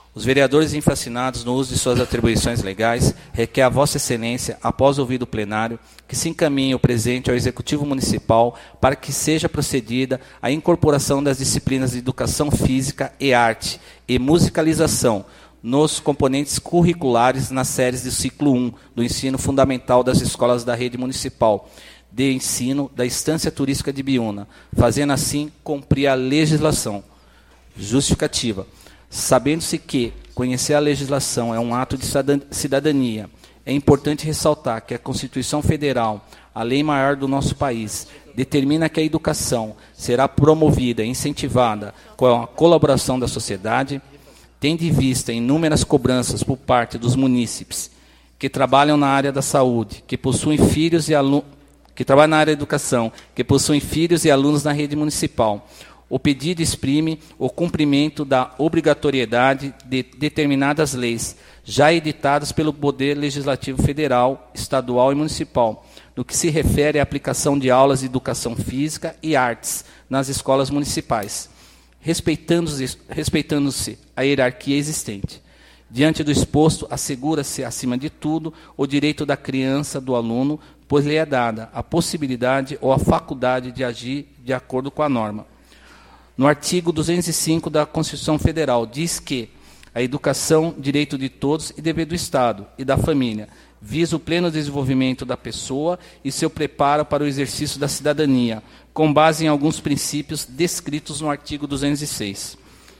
Os vereadores infracinados no uso de suas atribuições legais requer a Vossa Excelência, após ouvido o plenário, que se encaminhe o presente ao Executivo Municipal para que seja procedida a incorporação das disciplinas de Educação Física e Arte e Musicalização nos componentes curriculares nas séries do ciclo um do ensino fundamental das escolas da rede municipal de ensino da Estância Turística de Biúna, fazendo assim cumprir a legislação. Justificativa. Sabendo-se que conhecer a legislação é um ato de cidadania, é importante ressaltar que a Constituição Federal, a lei maior do nosso país, determina que a educação será promovida e incentivada com a colaboração da sociedade, tendo em vista inúmeras cobranças por parte dos munícipes que trabalham na área da saúde, que possuem filhos e alunos, que trabalham na área da educação, que possuem filhos e alunos na rede municipal. O pedido exprime o cumprimento da obrigatoriedade de determinadas leis, já editadas pelo Poder Legislativo Federal, Estadual e Municipal, no que se refere à aplicação de aulas de educação física e artes nas escolas municipais, respeitando-se, respeitando-se a hierarquia existente. Diante do exposto, assegura-se, acima de tudo, o direito da criança, do aluno, pois lhe é dada a possibilidade ou a faculdade de agir de acordo com a norma. No artigo duzentos e cinco da Constituição Federal, diz que a educação, direito de todos e dever do Estado e da família, visa o pleno desenvolvimento da pessoa e seu preparo para o exercício da cidadania, com base em alguns princípios descritos no artigo duzentos e seis.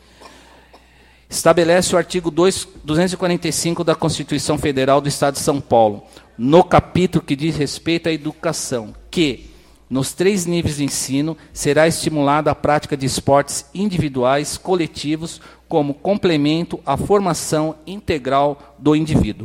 Estabelece o artigo duzentos e quarenta e cinco da Constituição Federal do Estado de São Paulo, no capítulo que diz respeito à educação, que, nos três níveis de ensino, será estimulada a prática de esportes individuais, coletivos, como complemento à formação integral do indivíduo.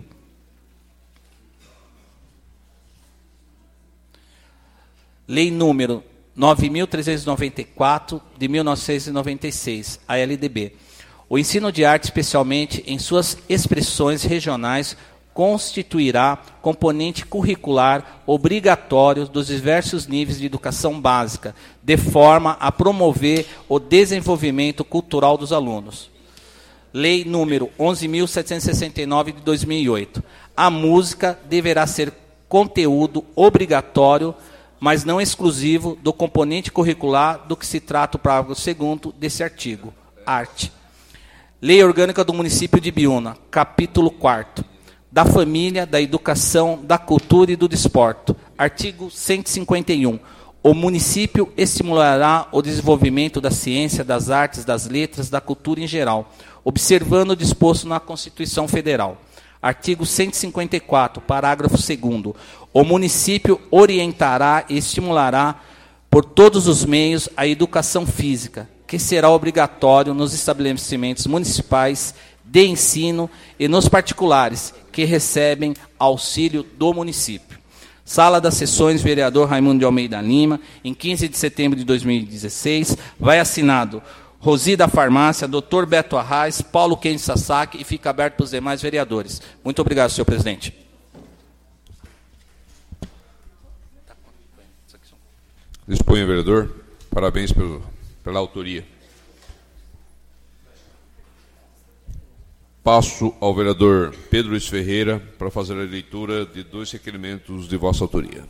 Lei número nove mil trezentos e noventa e quatro, de mil novecentos e noventa e seis, a L D B. O ensino de arte, especialmente em suas expressões regionais, constituirá componente curricular obrigatório dos diversos níveis de educação básica, de forma a promover o desenvolvimento cultural dos alunos. Lei número onze mil setecentos e sessenta e nove, de dois mil e oito. A música deverá ser conteúdo obrigatório, mas não exclusivo, do componente curricular do que se trata o parágrafo segundo desse artigo. Arte. Lei Orgânica do Município de Biúna, capítulo quarto. Da família, da educação, da cultura e do desporto. Artigo cento e cinquenta e um. O município estimulará o desenvolvimento da ciência, das artes, das letras, da cultura em geral, observando o disposto na Constituição Federal. Artigo cento e cinquenta e quatro, parágrafo segundo. O município orientará e estimulará por todos os meios a educação física, que será obrigatório nos estabelecimentos municipais de ensino e nos particulares, que recebem auxílio do município. Sala das Sessões, vereador Raimundo de Almeida Lima, em quinze de setembro de dois mil e dezesseis, vai assinado Rosi da Farmácia, doutor Beto Arraes, Paulo Kenji Sasaki, e fica aberto para os demais vereadores. Muito obrigado, senhor presidente. Disponha, vereador. Parabéns pelo, pela autoria. Passo ao vereador Pedro Luiz Ferreira para fazer a leitura de dois requerimentos de vossa autoria.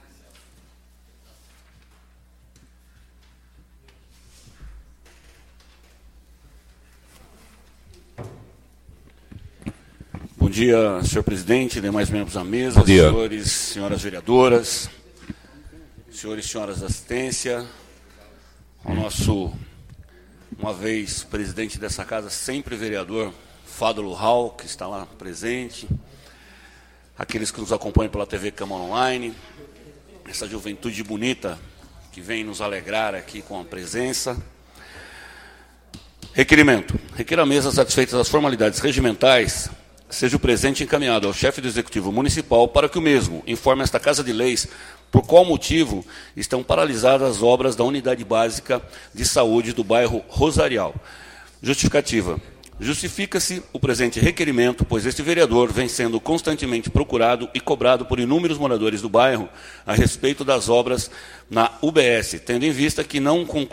Bom dia, senhor presidente, demais membros da mesa, senhores, senhoras vereadoras, senhores e senhoras da assistência, ao nosso, uma vez, presidente dessa casa, sempre vereador, Fádulo Hall, que está lá presente, aqueles que nos acompanham pela T V Câmara Online, essa juventude bonita que vem nos alegrar aqui com a presença. Requerimento. Requer a mesa, satisfeitas as formalidades regimentais, seja o presente encaminhado ao chefe do Executivo Municipal para que o mesmo informe esta Casa de Leis por qual motivo estão paralisadas as obras da Unidade Básica de Saúde do bairro Rosarial. Justificativa. Justifica-se o presente requerimento, pois este vereador vem sendo constantemente procurado e cobrado por inúmeros moradores do bairro a respeito das obras na U B S, tendo em vista que não,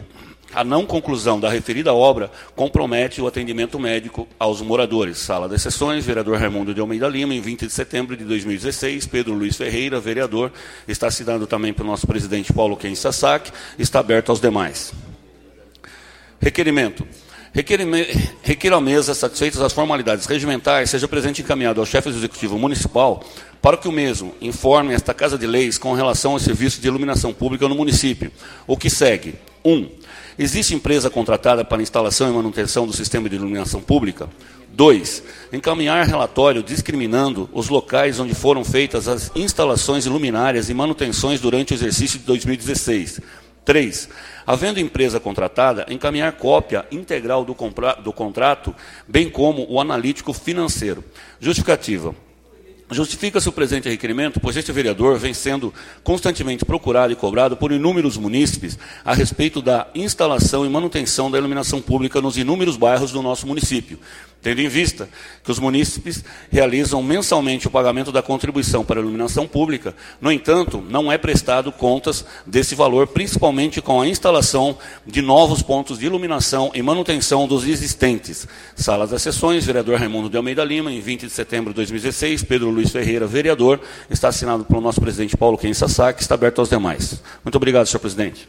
A não conclusão da referida obra compromete o atendimento médico aos moradores. Sala das Sessões, vereador Raimundo de Almeida Lima, em vinte de setembro de dois mil e dezesseis, Pedro Luiz Ferreira, vereador, está assinado também pelo nosso presidente Paulo Ken Sasaki, está aberto aos demais. Requerimento. Requer à mesa, satisfeitas as formalidades regimentais, seja presente encaminhado ao chefe do Executivo Municipal para que o mesmo informe esta Casa de Leis com relação aos serviços de iluminação pública no município. O que segue? um. Existe empresa contratada para instalação e manutenção do sistema de iluminação pública? dois. Encaminhar relatório discriminando os locais onde foram feitas as instalações iluminárias e manutenções durante o exercício de dois mil e dezesseis. três. Havendo empresa contratada, encaminhar cópia integral do, do contrato, bem como o analítico financeiro. Justificativa. Justifica-se o presente requerimento, pois este vereador vem sendo constantemente procurado e cobrado por inúmeros munícipes a respeito da instalação e manutenção da iluminação pública nos inúmeros bairros do nosso município, tendo em vista que os munícipes realizam mensalmente o pagamento da contribuição para a iluminação pública. No entanto, não é prestado contas desse valor, principalmente com a instalação de novos pontos de iluminação e manutenção dos existentes. Sala das Sessões, vereador Raimundo de Almeida Lima, em vinte de setembro de dois mil e dezesseis, Pedro Luiz Ferreira, vereador, está assinado pelo nosso presidente Paulo Ken Sasaki, está aberto aos demais. Muito obrigado, senhor presidente.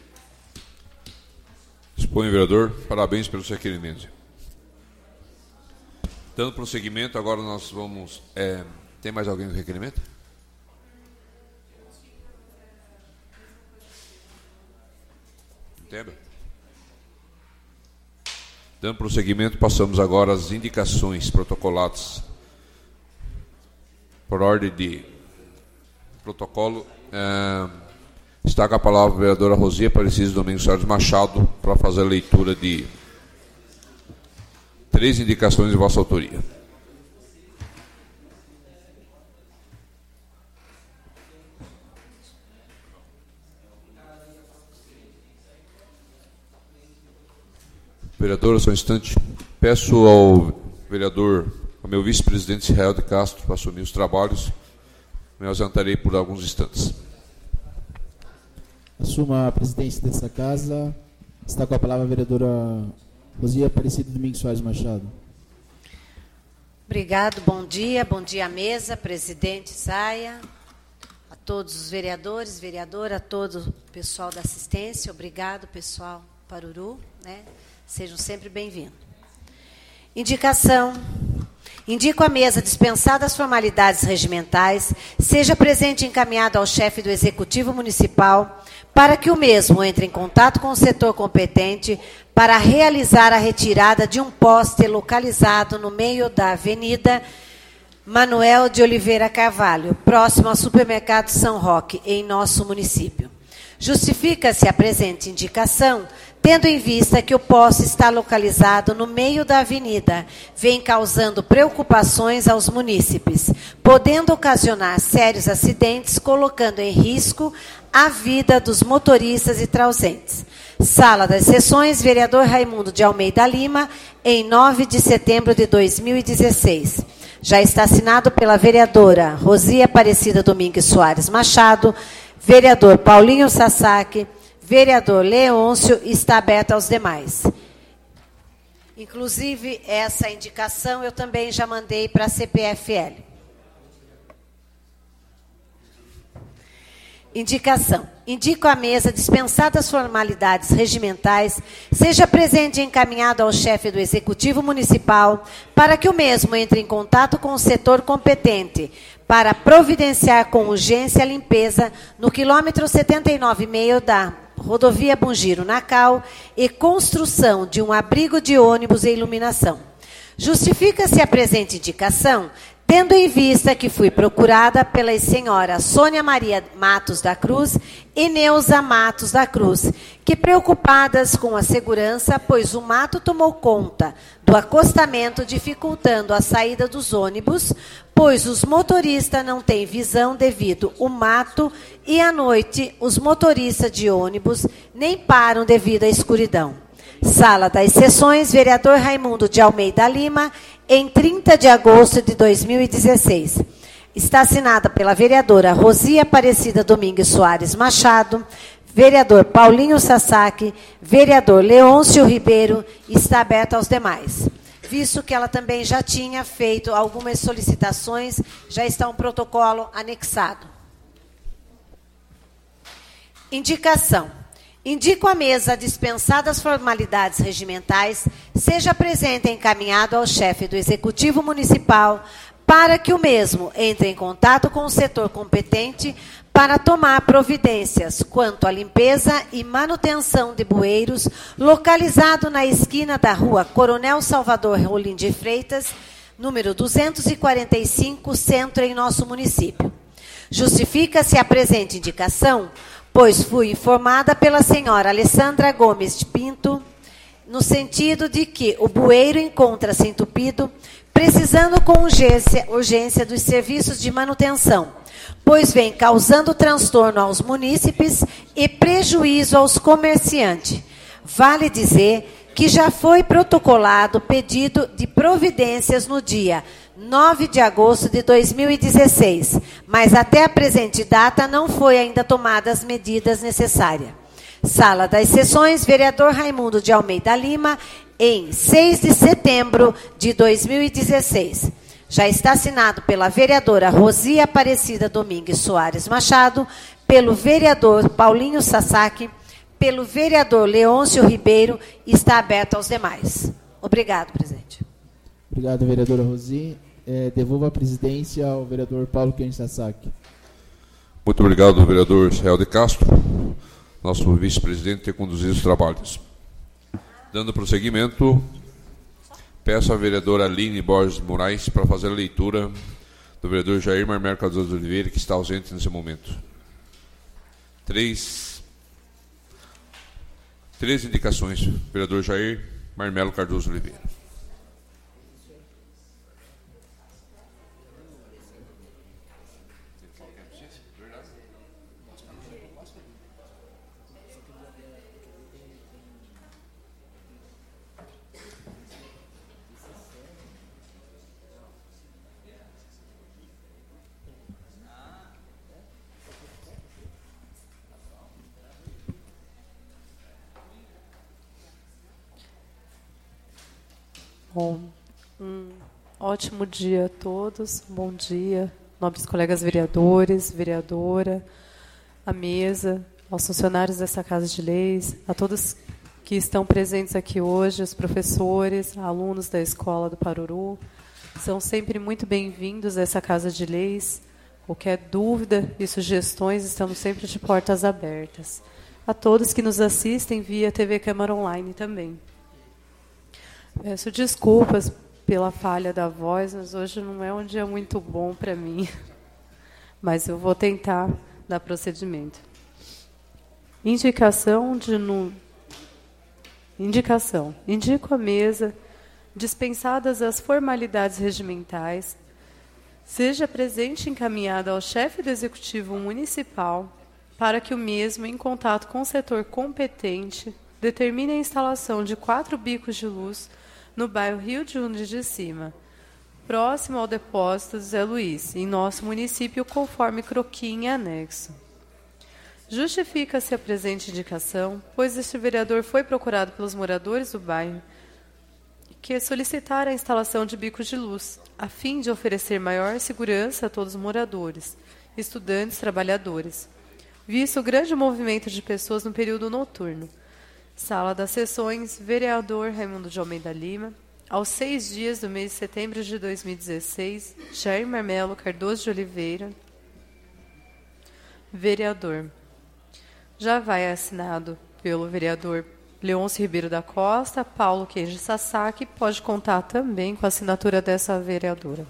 Expõe, vereador. Parabéns pelos requerimentos. Dando prosseguimento, agora nós vamos... É, tem mais alguém no requerimento? Entenda? Dando prosseguimento, passamos agora às indicações protocoladas. Por ordem de protocolo, é, está com a palavra a vereadora Rosia Aparecida Domingos Soares Machado para fazer a leitura de três indicações de vossa autoria. Vereadora, só um instante. Peço ao vereador, ao meu vice-presidente Israel de Castro, para assumir os trabalhos. Me ausentarei por alguns instantes. Assuma a presidência dessa casa. Está com a palavra a vereadora Rosia Aparecida Domingos Soares Machado. Obrigado, bom dia. Bom dia à mesa, presidente Zaia, a todos os vereadores, vereadora, a todo o pessoal da assistência. Obrigado, pessoal Paruru, né? Sejam sempre bem-vindos. Indicação. Indico à mesa, dispensadas as formalidades regimentais, seja presente e encaminhado ao chefe do Executivo Municipal para que o mesmo entre em contato com o setor competente para realizar a retirada de um poste localizado no meio da Avenida Manuel de Oliveira Carvalho, próximo ao supermercado São Roque, em nosso município. Justifica-se a presente indicação, tendo em vista que o poste está localizado no meio da avenida, vem causando preocupações aos munícipes, podendo ocasionar sérios acidentes, colocando em risco a vida dos motoristas e transeuntes. Sala das Sessões, vereador Raimundo de Almeida Lima, em nove de setembro de dois mil e dezesseis. Já está assinado pela vereadora Rosia Aparecida Domingos Soares Machado, vereador Paulinho Sasaki, vereador Leôncio, está aberta aos demais. Inclusive, essa indicação eu também já mandei para a C P F L. Indicação. Indico à mesa, dispensadas as formalidades regimentais, seja presente e encaminhado ao chefe do Executivo Municipal para que o mesmo entre em contato com o setor competente para providenciar com urgência a limpeza no quilômetro setenta e nove e meio da rodovia Bungiro-Nacal e construção de um abrigo de ônibus e iluminação. Justifica-se a presente indicação, tendo em vista que fui procurada pelas senhoras Sônia Maria Matos da Cruz e Neuza Matos da Cruz, que preocupadas com a segurança, pois o mato tomou conta do acostamento, dificultando a saída dos ônibus, pois os motoristas não têm visão devido ao mato e à noite os motoristas de ônibus nem param devido à escuridão. Sala das Sessões, vereador Raimundo de Almeida Lima, em trinta de agosto de dois mil e dezesseis. Está assinada pela vereadora Rosia Aparecida Domingos Soares Machado, vereador Paulinho Sasaki, vereador Leôncio Ribeiro, está aberta aos demais. Visto que ela também já tinha feito algumas solicitações, já está um protocolo anexado. Indicação. Indico à mesa, dispensadas formalidades regimentais, seja presente e encaminhado ao chefe do Executivo Municipal para que o mesmo entre em contato com o setor competente para tomar providências quanto à limpeza e manutenção de bueiros localizado na esquina da rua Coronel Salvador Rolim de Freitas, número duzentos e quarenta e cinco, centro em nosso município. Justifica-se a presente indicação, pois fui informada pela senhora Alessandra Gomes de Pinto, no sentido de que o bueiro encontra-se entupido, precisando com urgência, urgência dos serviços de manutenção, pois vem causando transtorno aos munícipes e prejuízo aos comerciantes. Vale dizer que já foi protocolado pedido de providências no dia nove de agosto de dois mil e dezesseis, mas até a presente data não foi ainda tomadas as medidas necessárias. Sala das Sessões, vereador Raimundo de Almeida Lima, em seis de setembro de dois mil e dezesseis. Já está assinado pela vereadora Rosia Aparecida Domingues Soares Machado, pelo vereador Paulinho Sasaki, pelo vereador Leôncio Ribeiro, e está aberto aos demais. Obrigado, presidente. Obrigado, vereadora Rosi. É, devolvo a presidência ao vereador Paulo Kenji Sasaki. Muito obrigado, vereador Israel de Castro, nosso vice-presidente, ter conduzido os trabalhos. Dando prosseguimento, peço à vereadora Aline Borges Moraes para fazer a leitura do vereador Jair Marmelo Cardoso de Oliveira, que está ausente nesse momento. Três, três indicações. Vereador Jair Marmelo Cardoso de Oliveira. Bom, um ótimo dia a todos, bom dia, nobres colegas vereadores, vereadora, a mesa, aos funcionários dessa Casa de Leis, a todos que estão presentes aqui hoje, os professores, alunos da Escola do Paruru, são sempre muito bem-vindos a essa Casa de Leis. Qualquer dúvida e sugestões, estamos sempre de portas abertas. A todos que nos assistem via T V Câmara Online também. Peço desculpas pela falha da voz, mas hoje não é um dia muito bom para mim. Mas eu vou tentar dar procedimento. Indicação de... Nu... Indicação. Indico à mesa, dispensadas as formalidades regimentais, seja presente e encaminhada ao chefe do Executivo Municipal para que o mesmo, em contato com o setor competente, determine a instalação de quatro bicos de luz no bairro Rio de Unes de Cima, próximo ao depósito Zé Luiz, em nosso município, conforme croquis em anexo. Justifica-se a presente indicação, pois este vereador foi procurado pelos moradores do bairro que solicitaram a instalação de bicos de luz, a fim de oferecer maior segurança a todos os moradores, estudantes, trabalhadores, visto o grande movimento de pessoas no período noturno. Sala das Sessões, vereador Raimundo de Almeida Lima, aos seis dias do mês de setembro de dois mil e dezesseis, Jair Marmelo Cardoso de Oliveira, vereador. Já vai assinado pelo vereador Leôncio Ribeiro da Costa, Paulo Kenji Sasaki, pode contar também com a assinatura dessa vereadora.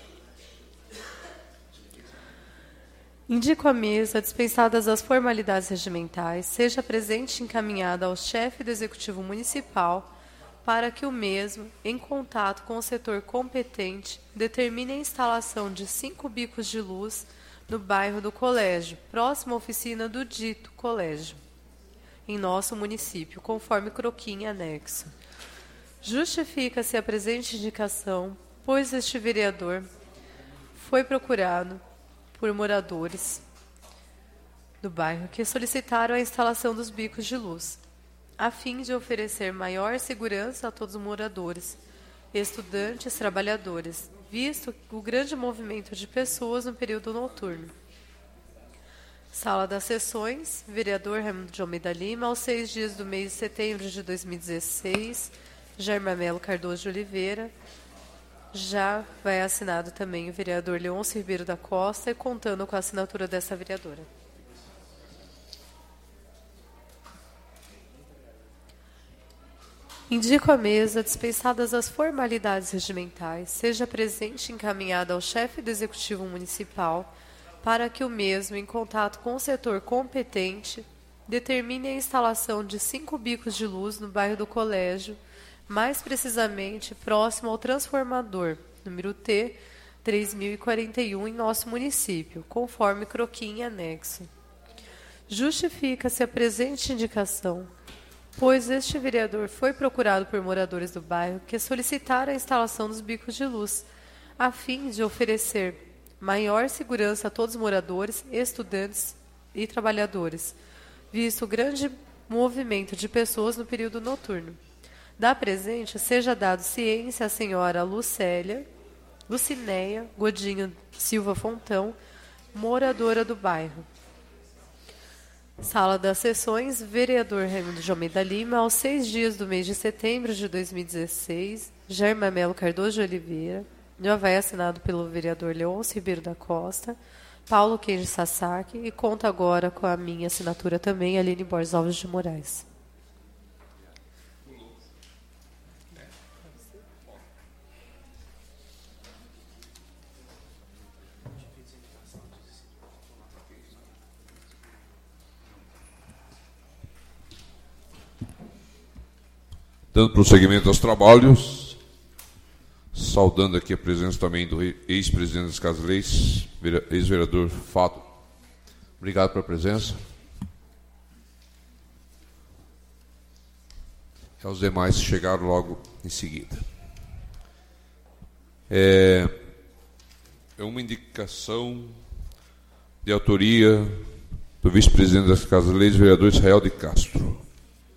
Indico à mesa, dispensadas as formalidades regimentais, seja presente e encaminhada ao chefe do Executivo Municipal para que o mesmo, em contato com o setor competente, determine a instalação de cinco bicos de luz no bairro do Colégio, próximo à oficina do dito colégio, em nosso município, conforme croquis em anexo. Justifica-se a presente indicação, pois este vereador foi procurado por moradores do bairro que solicitaram a instalação dos bicos de luz, a fim de oferecer maior segurança a todos os moradores, estudantes, trabalhadores, visto o grande movimento de pessoas no período noturno. Sala das Sessões, vereador Raimundo de Almeida Lima, aos seis dias do mês de setembro de dois mil e dezesseis, Germa Melo Cardoso de Oliveira. Já vai assinado também o vereador Leôncio Ribeiro da Costa, e contando com a assinatura dessa vereadora. Indico à mesa, dispensadas as formalidades regimentais, seja presente e encaminhada ao chefe do Executivo Municipal para que o mesmo, em contato com o setor competente, determine a instalação de cinco bicos de luz no bairro do Colégio, mais precisamente próximo ao transformador, número T três mil e quarenta e um, em nosso município, conforme croquis em anexo. Justifica-se a presente indicação, pois este vereador foi procurado por moradores do bairro que solicitaram a instalação dos bicos de luz, a fim de oferecer maior segurança a todos os moradores, estudantes e trabalhadores, visto o grande movimento de pessoas no período noturno. Da presente, seja dado ciência à senhora Lucélia, Lucinéia Godinho Silva Fontão, moradora do bairro. Sala das Sessões, vereador Raimundo de Almeida Lima, aos seis dias do mês de setembro de dois mil e dezesseis, Germa Melo Cardoso de Oliveira, já vai assinado pelo vereador Leôncio Ribeiro da Costa, Paulo Kenji Sasaki, e conta agora com a minha assinatura também, Aline Borges Alves de Moraes. Dando prosseguimento aos trabalhos, saudando aqui a presença também do ex-presidente das Casas Leis, ex-vereador Fado. Obrigado pela presença. E aos demais que chegaram logo em seguida. É, é uma indicação de autoria do vice-presidente das Casas Leis, vereador Israel de Castro.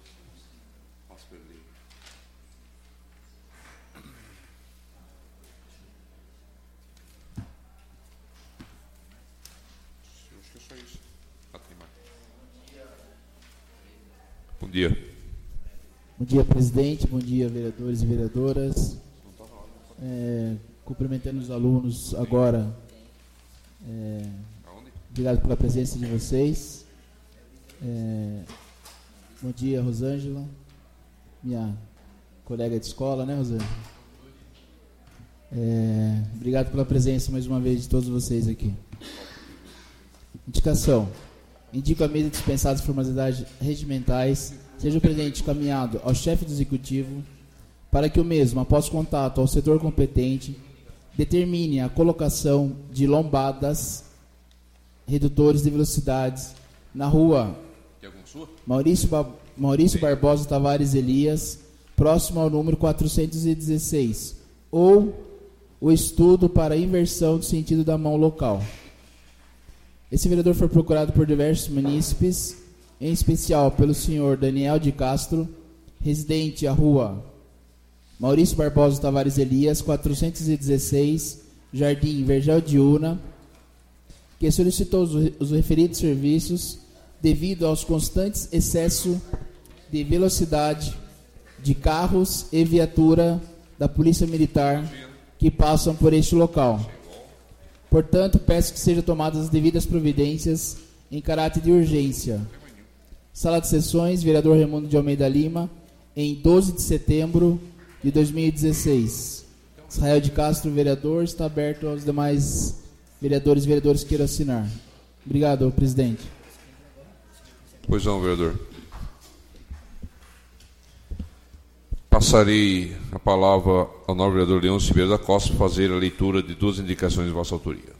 Bom dia. Bom dia, presidente. Bom dia, vereadores e vereadoras. É, cumprimentando os alunos agora. É, obrigado pela presença de vocês. É, bom dia, Rosângela, minha colega de escola, né, Rosângela? É, obrigado pela presença mais uma vez de todos vocês aqui. Indicação. Indico a mesa dispensadas formalidades regimentais, seja o presidente encaminhado ao chefe do executivo, para que o mesmo, após contato ao setor competente, determine a colocação de lombadas, redutores de velocidades, na rua Maurício, ba Maurício Barbosa Tavares Elias, próximo ao número quatrocentos e dezesseis, ou o estudo para inversão do sentido da mão local. Esse vereador foi procurado por diversos munícipes, em especial pelo senhor Daniel de Castro, residente à rua Maurício Barbosa Tavares Elias, quatrocentos e dezesseis, Jardim Vergel de Una, que solicitou os, os referidos serviços devido aos constantes excessos de velocidade de carros e viatura da Polícia Militar que passam por este local. Portanto, peço que sejam tomadas as devidas providências em caráter de urgência. Sala de Sessões, vereador Raimundo de Almeida Lima, em doze de setembro de dois mil e dezesseis. Israel de Castro, vereador, está aberto aos demais vereadores e vereadores que queiram assinar. Obrigado, presidente. Pois não, vereador. Passarei a palavra ao nobre vereador Leôncio Ribeiro da Costa para fazer a leitura de duas indicações de vossa autoria.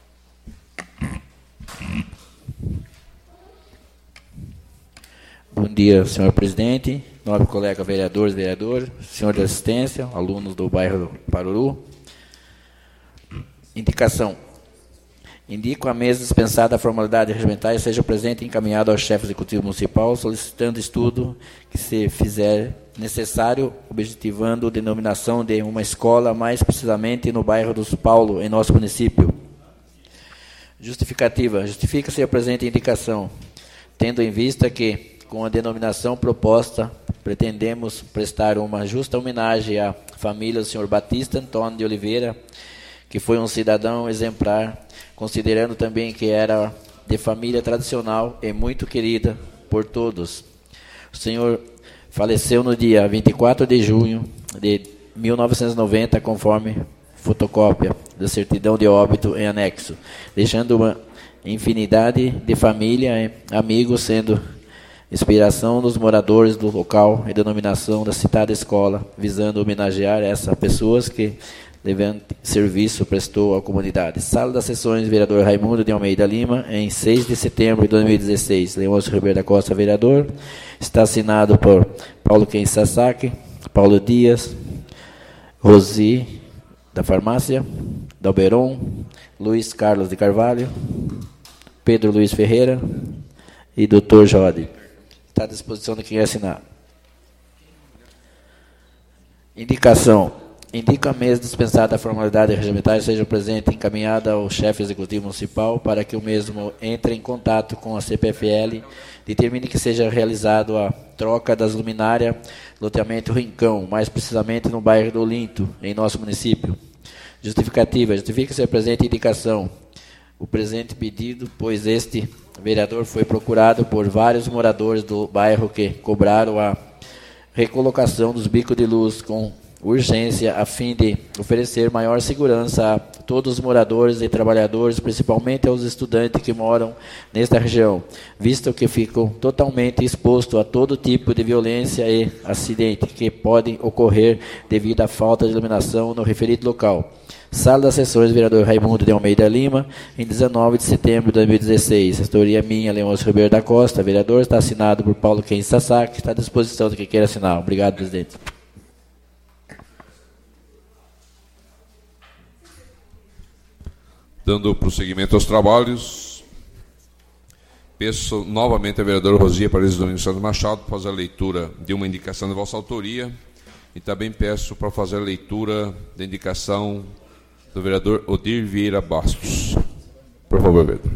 Bom dia, senhor presidente, nobre colega vereadores, vereadoras, senhor da assistência, alunos do bairro Paruru. Indicação. Indico a mesa dispensada a formalidade regimentais seja presente e encaminhado ao chefe executivo municipal, solicitando estudo que se fizer necessário, objetivando a denominação de uma escola, mais precisamente no bairro dos Paulo, em nosso município. Justificativa. Justifica-se a presente indicação, tendo em vista que, com a denominação proposta, pretendemos prestar uma justa homenagem à família do senhor Batista Antônio de Oliveira, que foi um cidadão exemplar, considerando também que era de família tradicional e muito querida por todos. O senhor faleceu no dia vinte e quatro de junho de mil novecentos e noventa, conforme fotocópia da certidão de óbito em anexo, deixando uma infinidade de família e amigos, sendo inspiração dos moradores do local e denominação da citada escola, visando homenagear essas pessoas que devendo serviço prestou à comunidade. Sala das sessões, vereador Raimundo de Almeida Lima, em seis de setembro de dois mil e dezesseis. Leôncio Ribeiro da Costa, vereador. Está assinado por Paulo Ken Sasaki, Paulo Dias, Rosi, da farmácia, Dalberon, Luiz Carlos de Carvalho, Pedro Luiz Ferreira e doutor Jode. Está à disposição de quem assinar. Indicação. Indica a mesa dispensada a formalidade regimental seja presente e encaminhada ao chefe executivo municipal para que o mesmo entre em contato com a C P F L, determine que seja realizado a troca das luminárias loteamento Rincão, mais precisamente no bairro do Olinto, em nosso município. Justificativa. Justifica-se a presente indicação. O presente pedido, pois este vereador foi procurado por vários moradores do bairro que cobraram a recolocação dos bicos de luz com urgência, a fim de oferecer maior segurança a todos os moradores e trabalhadores, principalmente aos estudantes que moram nesta região, visto que ficam totalmente expostos a todo tipo de violência e acidente que podem ocorrer devido à falta de iluminação no referido local. Sala das sessões, vereador Raimundo de Almeida Lima, em dezenove de setembro de dois mil e dezesseis. Assessoria minha, Leôncio Ribeiro da Costa, vereador. Está assinado por Paulo Ken Sasaki. Está à disposição de quem queira assinar. Obrigado, presidente. Dando prosseguimento aos trabalhos, peço novamente a vereadora Rosia Paredes Domingos Santos Machado para fazer a leitura de uma indicação de vossa autoria e também peço para fazer a leitura da indicação do vereador Odir Vieira Bastos. Por favor, vereador.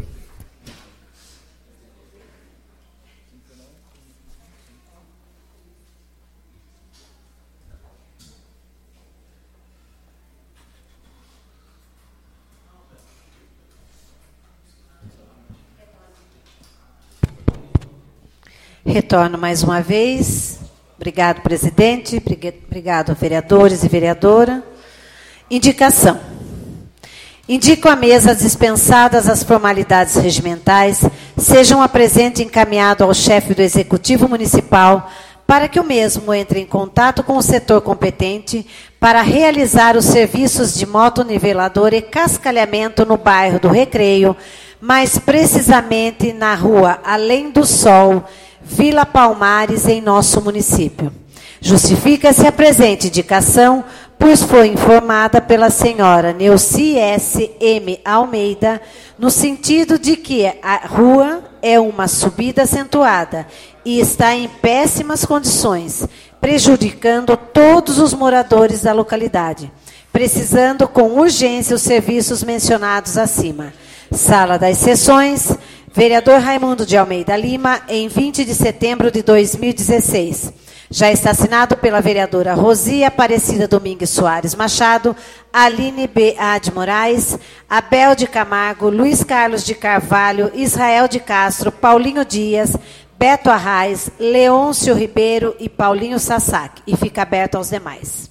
Retorno mais uma vez. Obrigado, presidente. Obrigado, vereadores e vereadora. Indicação. Indico à mesa dispensadas as formalidades regimentais, sejam a presente encaminhado ao chefe do Executivo Municipal para que o mesmo entre em contato com o setor competente para realizar os serviços de motonivelador e cascalhamento no bairro do Recreio, mais precisamente na rua Além do Sol, Vila Palmares, em nosso município. Justifica-se a presente indicação, pois foi informada pela senhora Neuci S. M. Almeida, no sentido de que a rua é uma subida acentuada e está em péssimas condições, prejudicando todos os moradores da localidade, precisando com urgência os serviços mencionados acima. Sala das sessões, vereador Raimundo de Almeida Lima, em vinte de setembro de dois mil e dezesseis. Já está assinado pela vereadora Rosia Aparecida Domingues Soares Machado, Aline B. A. de Moraes, Abel de Camargo, Luiz Carlos de Carvalho, Israel de Castro, Paulinho Dias, Beto Arraes, Leôncio Ribeiro e Paulinho Sasaki. E fica aberto aos demais.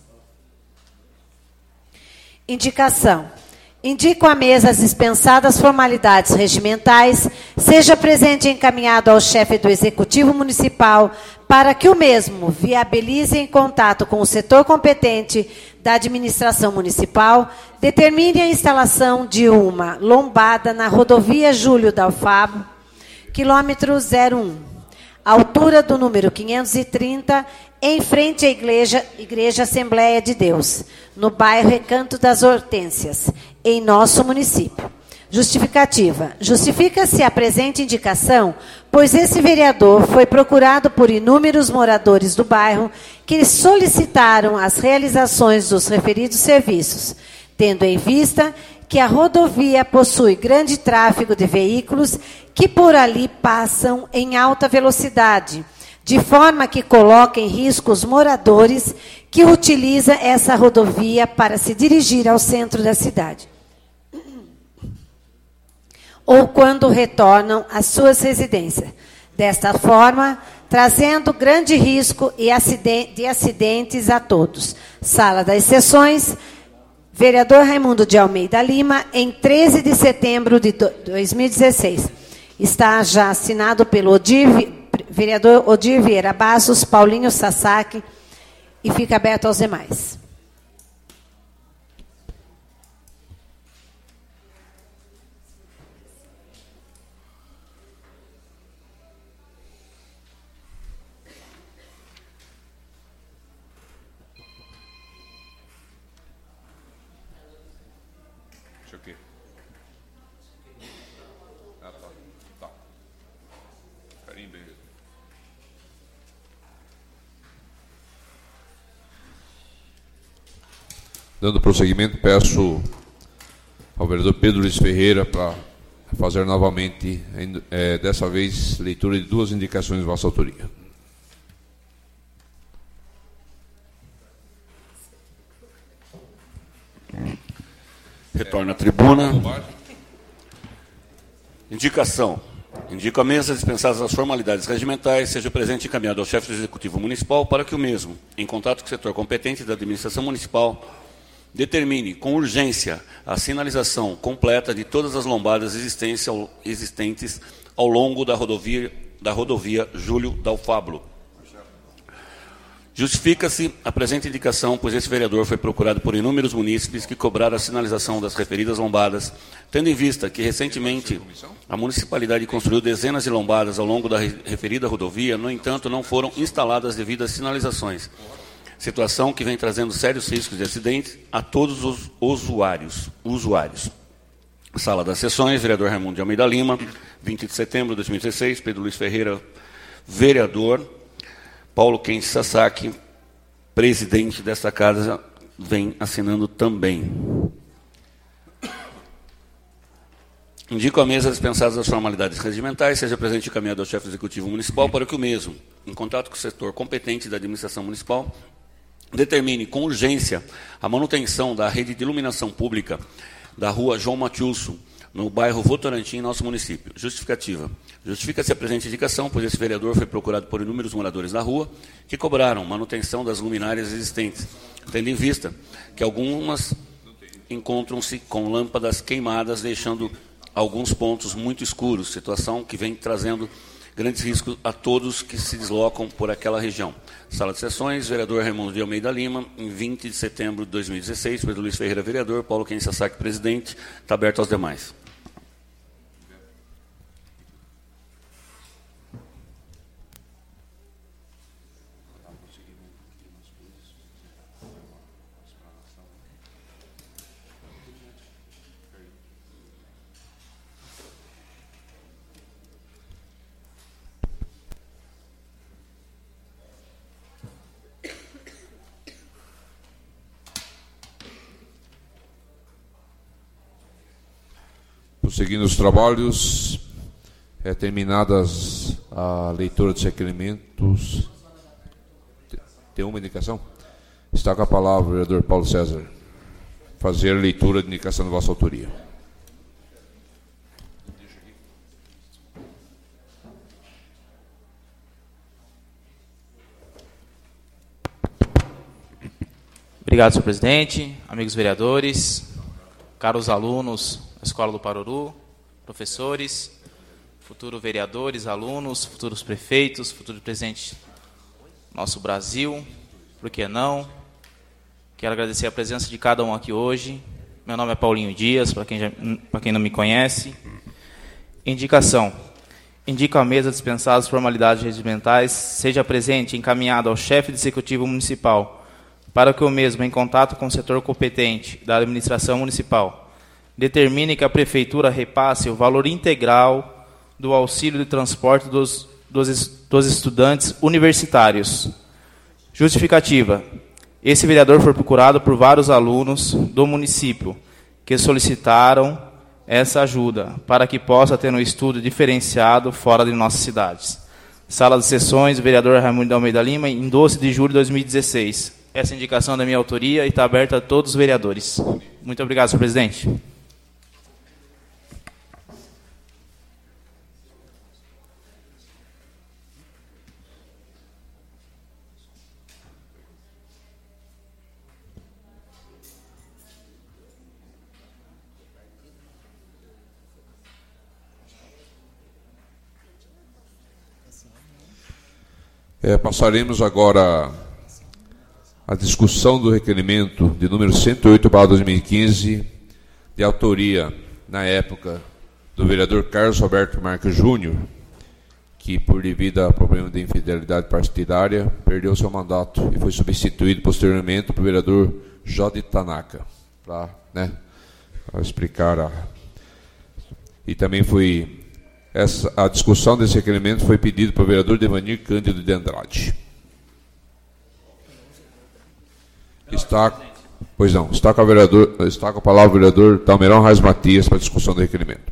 Indicação. Indico à mesa as dispensadas formalidades regimentais, seja presente encaminhado ao chefe do Executivo Municipal para que o mesmo viabilize em contato com o setor competente da administração municipal, determine a instalação de uma lombada na rodovia Júlio Dalfabo, quilômetro zero um, altura do número quinhentos e trinta, em frente à igreja, igreja Assembleia de Deus, no bairro Recanto das Hortênsias, em nosso município. Justificativa. Justifica-se a presente indicação, pois esse vereador foi procurado por inúmeros moradores do bairro que solicitaram as realizações dos referidos serviços, tendo em vista que a rodovia possui grande tráfego de veículos que por ali passam em alta velocidade, de forma que coloca em risco os moradores que utilizam essa rodovia para se dirigir ao centro da cidade, ou quando retornam às suas residências. Desta forma, trazendo grande risco e acidente, de acidentes a todos. Sala das Sessões, vereador Raimundo de Almeida Lima, em treze de setembro de dois mil e dezesseis. Está já assinado pelo Odir, vereador Odir Vieira Bassos, Paulinho Sasaki, e fica aberto aos demais. Dando prosseguimento, peço ao vereador Pedro Luiz Ferreira para fazer novamente, é, dessa vez, leitura de duas indicações de vossa autoria. Retorno à tribuna. Indicação. Indico a mesa, dispensadas as formalidades regimentais, seja presente e encaminhado ao chefe do Executivo Municipal para que o mesmo, em contato com o setor competente da administração municipal, determine com urgência a sinalização completa de todas as lombadas existentes ao longo da rodovia, da rodovia Júlio Dalfablo. Justifica-se a presente indicação, pois esse vereador foi procurado por inúmeros munícipes que cobraram a sinalização das referidas lombadas, tendo em vista que, recentemente, a municipalidade construiu dezenas de lombadas ao longo da referida rodovia, no entanto, não foram instaladas devidas sinalizações. Situação que vem trazendo sérios riscos de acidentes a todos os usuários. usuários. Sala das Sessões, vereador Raimundo de Almeida Lima, vinte de setembro de dois mil e dezesseis, Pedro Luiz Ferreira, vereador, Paulo Kenji Sasaki, presidente desta casa, vem assinando também. Indico a mesa dispensadas as formalidades regimentais, seja presente e encaminhado ao chefe executivo municipal para que o mesmo, em contato com o setor competente da administração municipal, determine com urgência a manutenção da rede de iluminação pública da rua João Matiusso, no bairro Votorantim, em nosso município. Justificativa. Justifica-se a presente indicação, pois esse vereador foi procurado por inúmeros moradores da rua que cobraram manutenção das luminárias existentes, tendo em vista que algumas encontram-se com lâmpadas queimadas, deixando alguns pontos muito escuros, situação que vem trazendo grandes riscos a todos que se deslocam por aquela região. Sala de Sessões, vereador Raimundo de Almeida Lima, em vinte de setembro de dois mil e dezesseis, Pedro Luiz Ferreira, vereador, Paulo Kenji Sasaki, presidente, está aberto aos demais. Prosseguindo os trabalhos, é terminadas a leitura dos requerimentos. Tem uma indicação? Está com a palavra o vereador Paulo César. Fazer a leitura de indicação de vossa autoria. Obrigado, senhor presidente, amigos vereadores, caros alunos da Escola do Paruru, professores, futuros vereadores, alunos, futuros prefeitos, futuro presidente do nosso Brasil, por que não? Quero agradecer a presença de cada um aqui hoje. Meu nome é Paulinho Dias, para quem, já, para quem não me conhece. Indicação. indico à mesa dispensadas as formalidades regimentais, seja presente e encaminhado ao chefe do Executivo Municipal, para que o mesmo, em contato com o setor competente da administração municipal, determine que a Prefeitura repasse o valor integral do auxílio de transporte dos, dos, dos estudantes universitários. Justificativa. Esse vereador foi procurado por vários alunos do município que solicitaram essa ajuda para que possa ter um estudo diferenciado fora de nossas cidades. Sala de sessões, vereador Raimundo de Almeida Lima, em doze de julho de dois mil e dezesseis. Essa indicação é da minha autoria e está aberta a todos os vereadores. Muito obrigado, senhor presidente. É, passaremos agora a discussão do requerimento de número cento e oito barra dois mil e quinze, de autoria, na época, do vereador Carlos Roberto Marques Júnior, que, por devido a problema de infidelidade partidária, perdeu seu mandato e foi substituído posteriormente pelo vereador Jodi Tanaka, para, né, para explicar a... E também foi... Essa, a discussão desse requerimento foi pedida pelo vereador Devanir Cândido de Andrade. Está, pois não, está com a, vereador, está com a palavra o vereador Talmerão Reis Matias para a discussão do requerimento.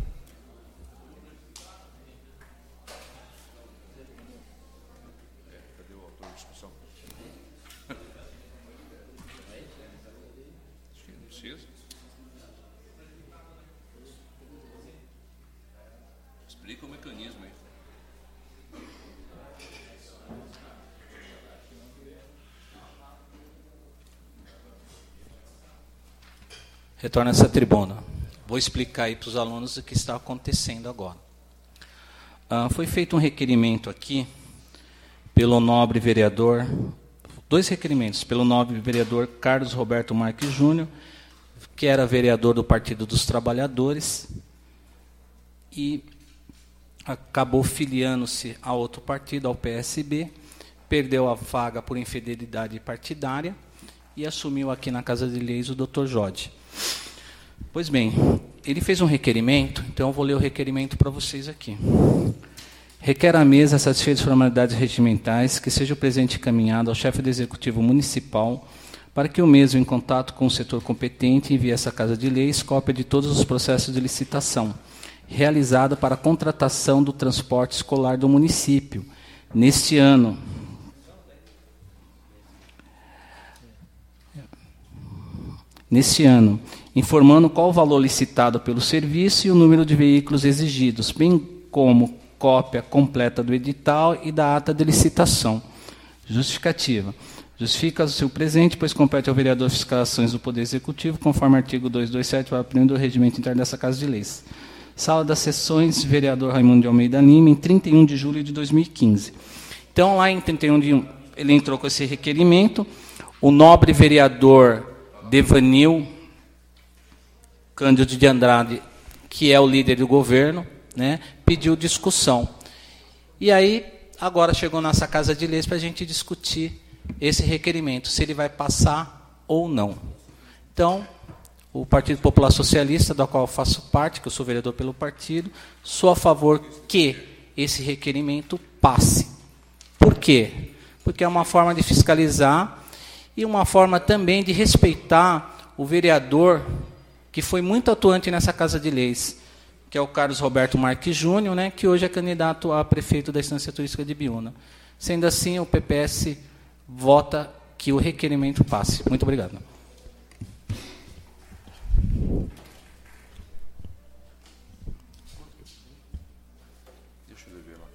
Explica o mecanismo aí. Retorno a essa tribuna. Vou explicar aí para os alunos o que está acontecendo agora. Ah, foi feito um requerimento aqui pelo nobre vereador, dois requerimentos, pelo nobre vereador Carlos Roberto Marques Júnior, que era vereador do Partido dos Trabalhadores, e acabou filiando-se a outro partido, ao P S B, perdeu a vaga por infidelidade partidária e assumiu aqui na Casa de Leis o doutor Jodi. Pois bem, ele fez um requerimento, então eu vou ler o requerimento para vocês aqui. Requer à mesa, satisfeitas as formalidades regimentais, que seja o presente encaminhado ao chefe do Executivo Municipal para que o mesmo, em contato com o setor competente, envie a essa Casa de Leis cópia de todos os processos de licitação realizada para a contratação do transporte escolar do município, neste ano. Neste ano, informando qual o valor licitado pelo serviço e o número de veículos exigidos, bem como cópia completa do edital e da ata de licitação. Justificativa. Justifica o seu presente, pois compete ao vereador fiscalizações do Poder Executivo, conforme artigo duzentos e vinte e sete, parágrafo primeiro do Regimento Interno dessa Casa de Leis. Sala das Sessões, vereador Raimundo de Almeida Lima, em trinta e um de julho de dois mil e quinze. Então, lá em trinta e um de julho, ele entrou com esse requerimento. O nobre vereador Devanil Cândido de Andrade, que é o líder do governo, né, pediu discussão. E aí, agora chegou nossa Casa de Leis para a gente discutir esse requerimento, se ele vai passar ou não. Então, o Partido Popular Socialista, do qual eu faço parte, que eu sou vereador pelo partido, sou a favor que esse requerimento passe. Por quê? Porque é uma forma de fiscalizar e uma forma também de respeitar o vereador que foi muito atuante nessa Casa de Leis, que é o Carlos Roberto Marques Júnior, né, que hoje é candidato a prefeito da Estância Turística de Biúna. Sendo assim, o P P S vota que o requerimento passe. Muito obrigado. Deixa eu ver lá.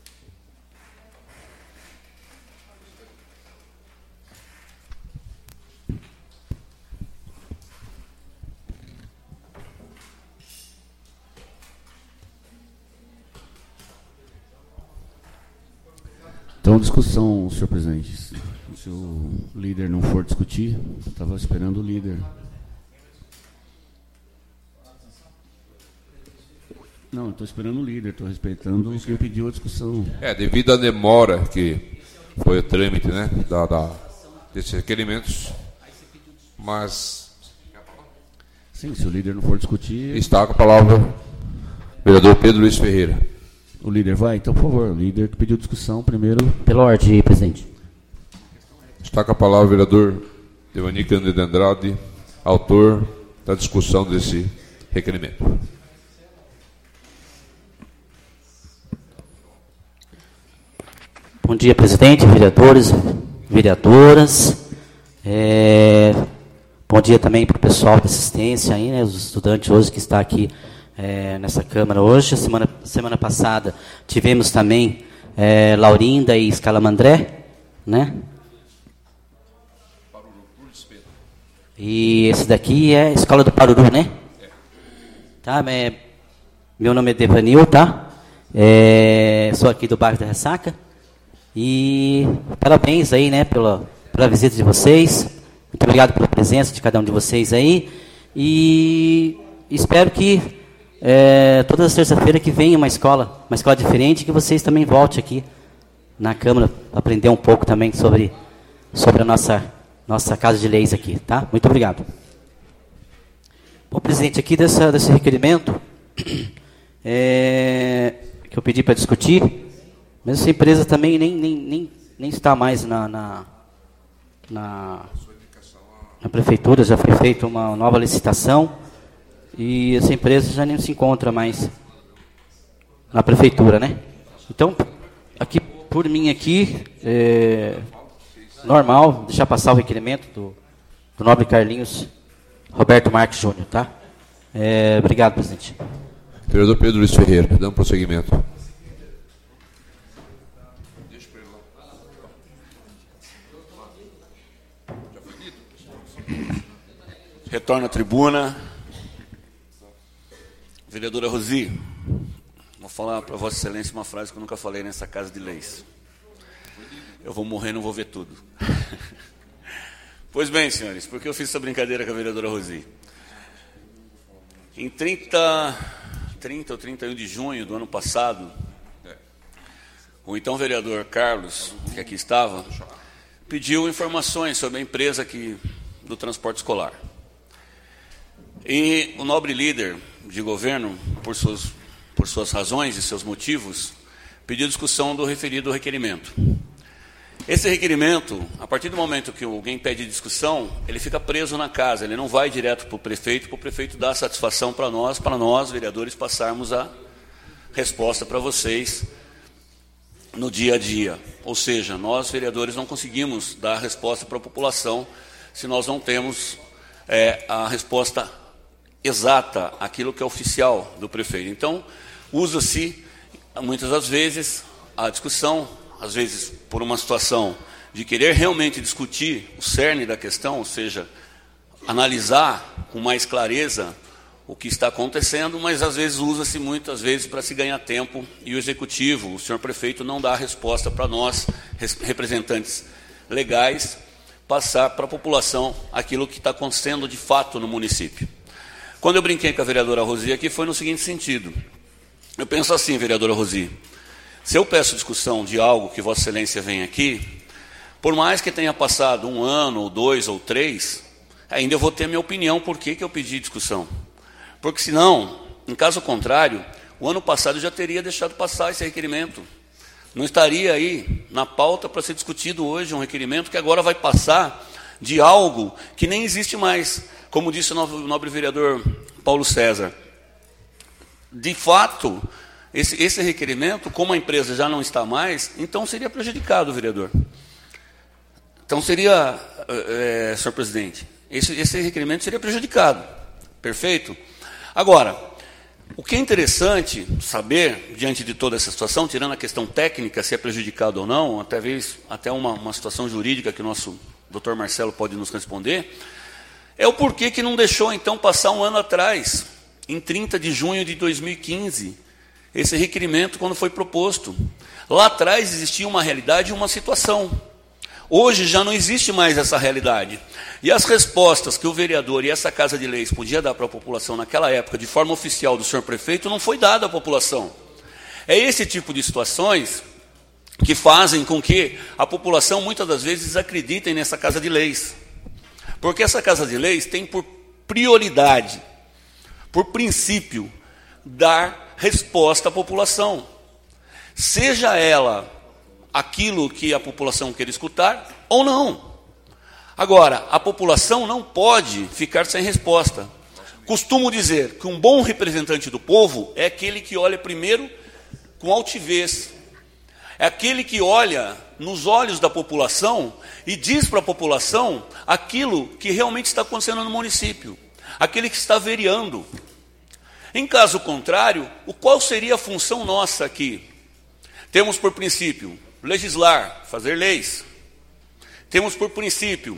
Então, discussão, senhor presidente. Se o líder não for discutir, eu estava esperando o líder. Não, estou esperando o líder, estou respeitando o que pediu a discussão. É, devido à demora que foi o trâmite, né, da, da, desses requerimentos, mas... Sim, se o líder não for discutir... Está com a palavra o vereador Pedro Luiz Ferreira. O líder vai? Então, por favor, o líder que pediu discussão primeiro... Pela ordem, presidente. Está com a palavra o vereador Devani Cândido de Andrade, autor da discussão desse requerimento. Bom dia, presidente, vereadores, vereadoras. É, bom dia também para o pessoal da assistência, aí, né, os estudantes hoje que está aqui é, nessa Câmara hoje. Semana, semana passada tivemos também é, Laurinda e Escalamandré, né? E esse daqui é a Escola do Paruru, né? Tá, é, meu nome é Devanil, tá? É, sou aqui do bairro da Ressaca. E parabéns aí, né, pela, pela visita de vocês. Muito obrigado pela presença de cada um de vocês aí. E espero que é, todas as terças-feiras que venha uma escola, uma escola diferente, que vocês também voltem aqui na Câmara, aprender um pouco também sobre, sobre a nossa, nossa Casa de Leis aqui, tá? Muito obrigado. Bom, presidente, aqui dessa, desse requerimento é, que eu pedi para discutir, mas essa empresa também nem, nem, nem, nem está mais na, na, na, na prefeitura, já foi feita uma nova licitação e essa empresa já nem se encontra mais na prefeitura, né? Então, aqui por mim aqui, é normal deixar passar o requerimento do, do nobre Carlinhos Roberto Marques Júnior, tá? É, obrigado, presidente. Vereador Pedro Luiz Ferreira, dando prosseguimento. Retorno à tribuna. Vereadora Rosi, vou falar para Vossa Excelência uma frase que eu nunca falei nessa Casa de Leis. Eu vou morrer, não vou ver tudo. Pois bem, senhores, por que eu fiz essa brincadeira com a vereadora Rosi? Em trinta, trinta ou trinta e um de junho do ano passado, o então vereador Carlos, que aqui estava, pediu informações sobre a empresa que, do transporte escolar. E o nobre líder de governo, por suas, por suas razões e seus motivos, pediu discussão do referido requerimento. Esse requerimento, a partir do momento que alguém pede discussão, ele fica preso na casa, ele não vai direto para o prefeito, para o prefeito dar satisfação para nós, para nós, vereadores, passarmos a resposta para vocês no dia a dia. Ou seja, nós, vereadores, não conseguimos dar a resposta para a população se nós não temos é, a resposta exata, aquilo que é oficial do prefeito. Então, usa-se, muitas das vezes, a discussão, às vezes por uma situação de querer realmente discutir o cerne da questão, ou seja, analisar com mais clareza o que está acontecendo, mas às vezes usa-se muitas vezes para se ganhar tempo e o executivo, o senhor prefeito, não dá a resposta para nós, representantes legais, passar para a população aquilo que está acontecendo de fato no município. Quando eu brinquei com a vereadora Rosi aqui, foi no seguinte sentido. Eu penso assim, vereadora Rosi, se eu peço discussão de algo que Vossa Excelência vem aqui, por mais que tenha passado um ano, ou dois, ou três, ainda eu vou ter minha opinião por que, que eu pedi discussão. Porque senão, em caso contrário, o ano passado eu já teria deixado passar esse requerimento. Não estaria aí na pauta para ser discutido hoje um requerimento que agora vai passar de algo que nem existe mais. Como disse o nobre vereador Paulo César, de fato, esse, esse requerimento, como a empresa já não está mais, então seria prejudicado, vereador. Então seria, é, senhor presidente, esse, esse requerimento seria prejudicado. Perfeito? Agora, o que é interessante saber, diante de toda essa situação, tirando a questão técnica, se é prejudicado ou não, até, vez, até uma, uma situação jurídica que o nosso doutor Marcelo pode nos responder, é o porquê que não deixou, então, passar um ano atrás, em trinta de junho de dois mil e quinze, esse requerimento, quando foi proposto. Lá atrás existia uma realidade e uma situação. Hoje já não existe mais essa realidade. E as respostas que o vereador e essa Casa de Leis podia dar para a população naquela época, de forma oficial do senhor prefeito, não foi dada à população. É esse tipo de situações que fazem com que a população, muitas das vezes, desacreditem nessa Casa de Leis. Porque essa Casa de Leis tem por prioridade, por princípio, dar resposta à população. Seja ela aquilo que a população quer escutar ou não. Agora, a população não pode ficar sem resposta. Costumo dizer que um bom representante do povo é aquele que olha primeiro com altivez. É aquele que olha nos olhos da população e diz para a população aquilo que realmente está acontecendo no município. Aquele que está vereando. Em caso contrário, o qual seria a função nossa aqui? Temos por princípio legislar, fazer leis. Temos por princípio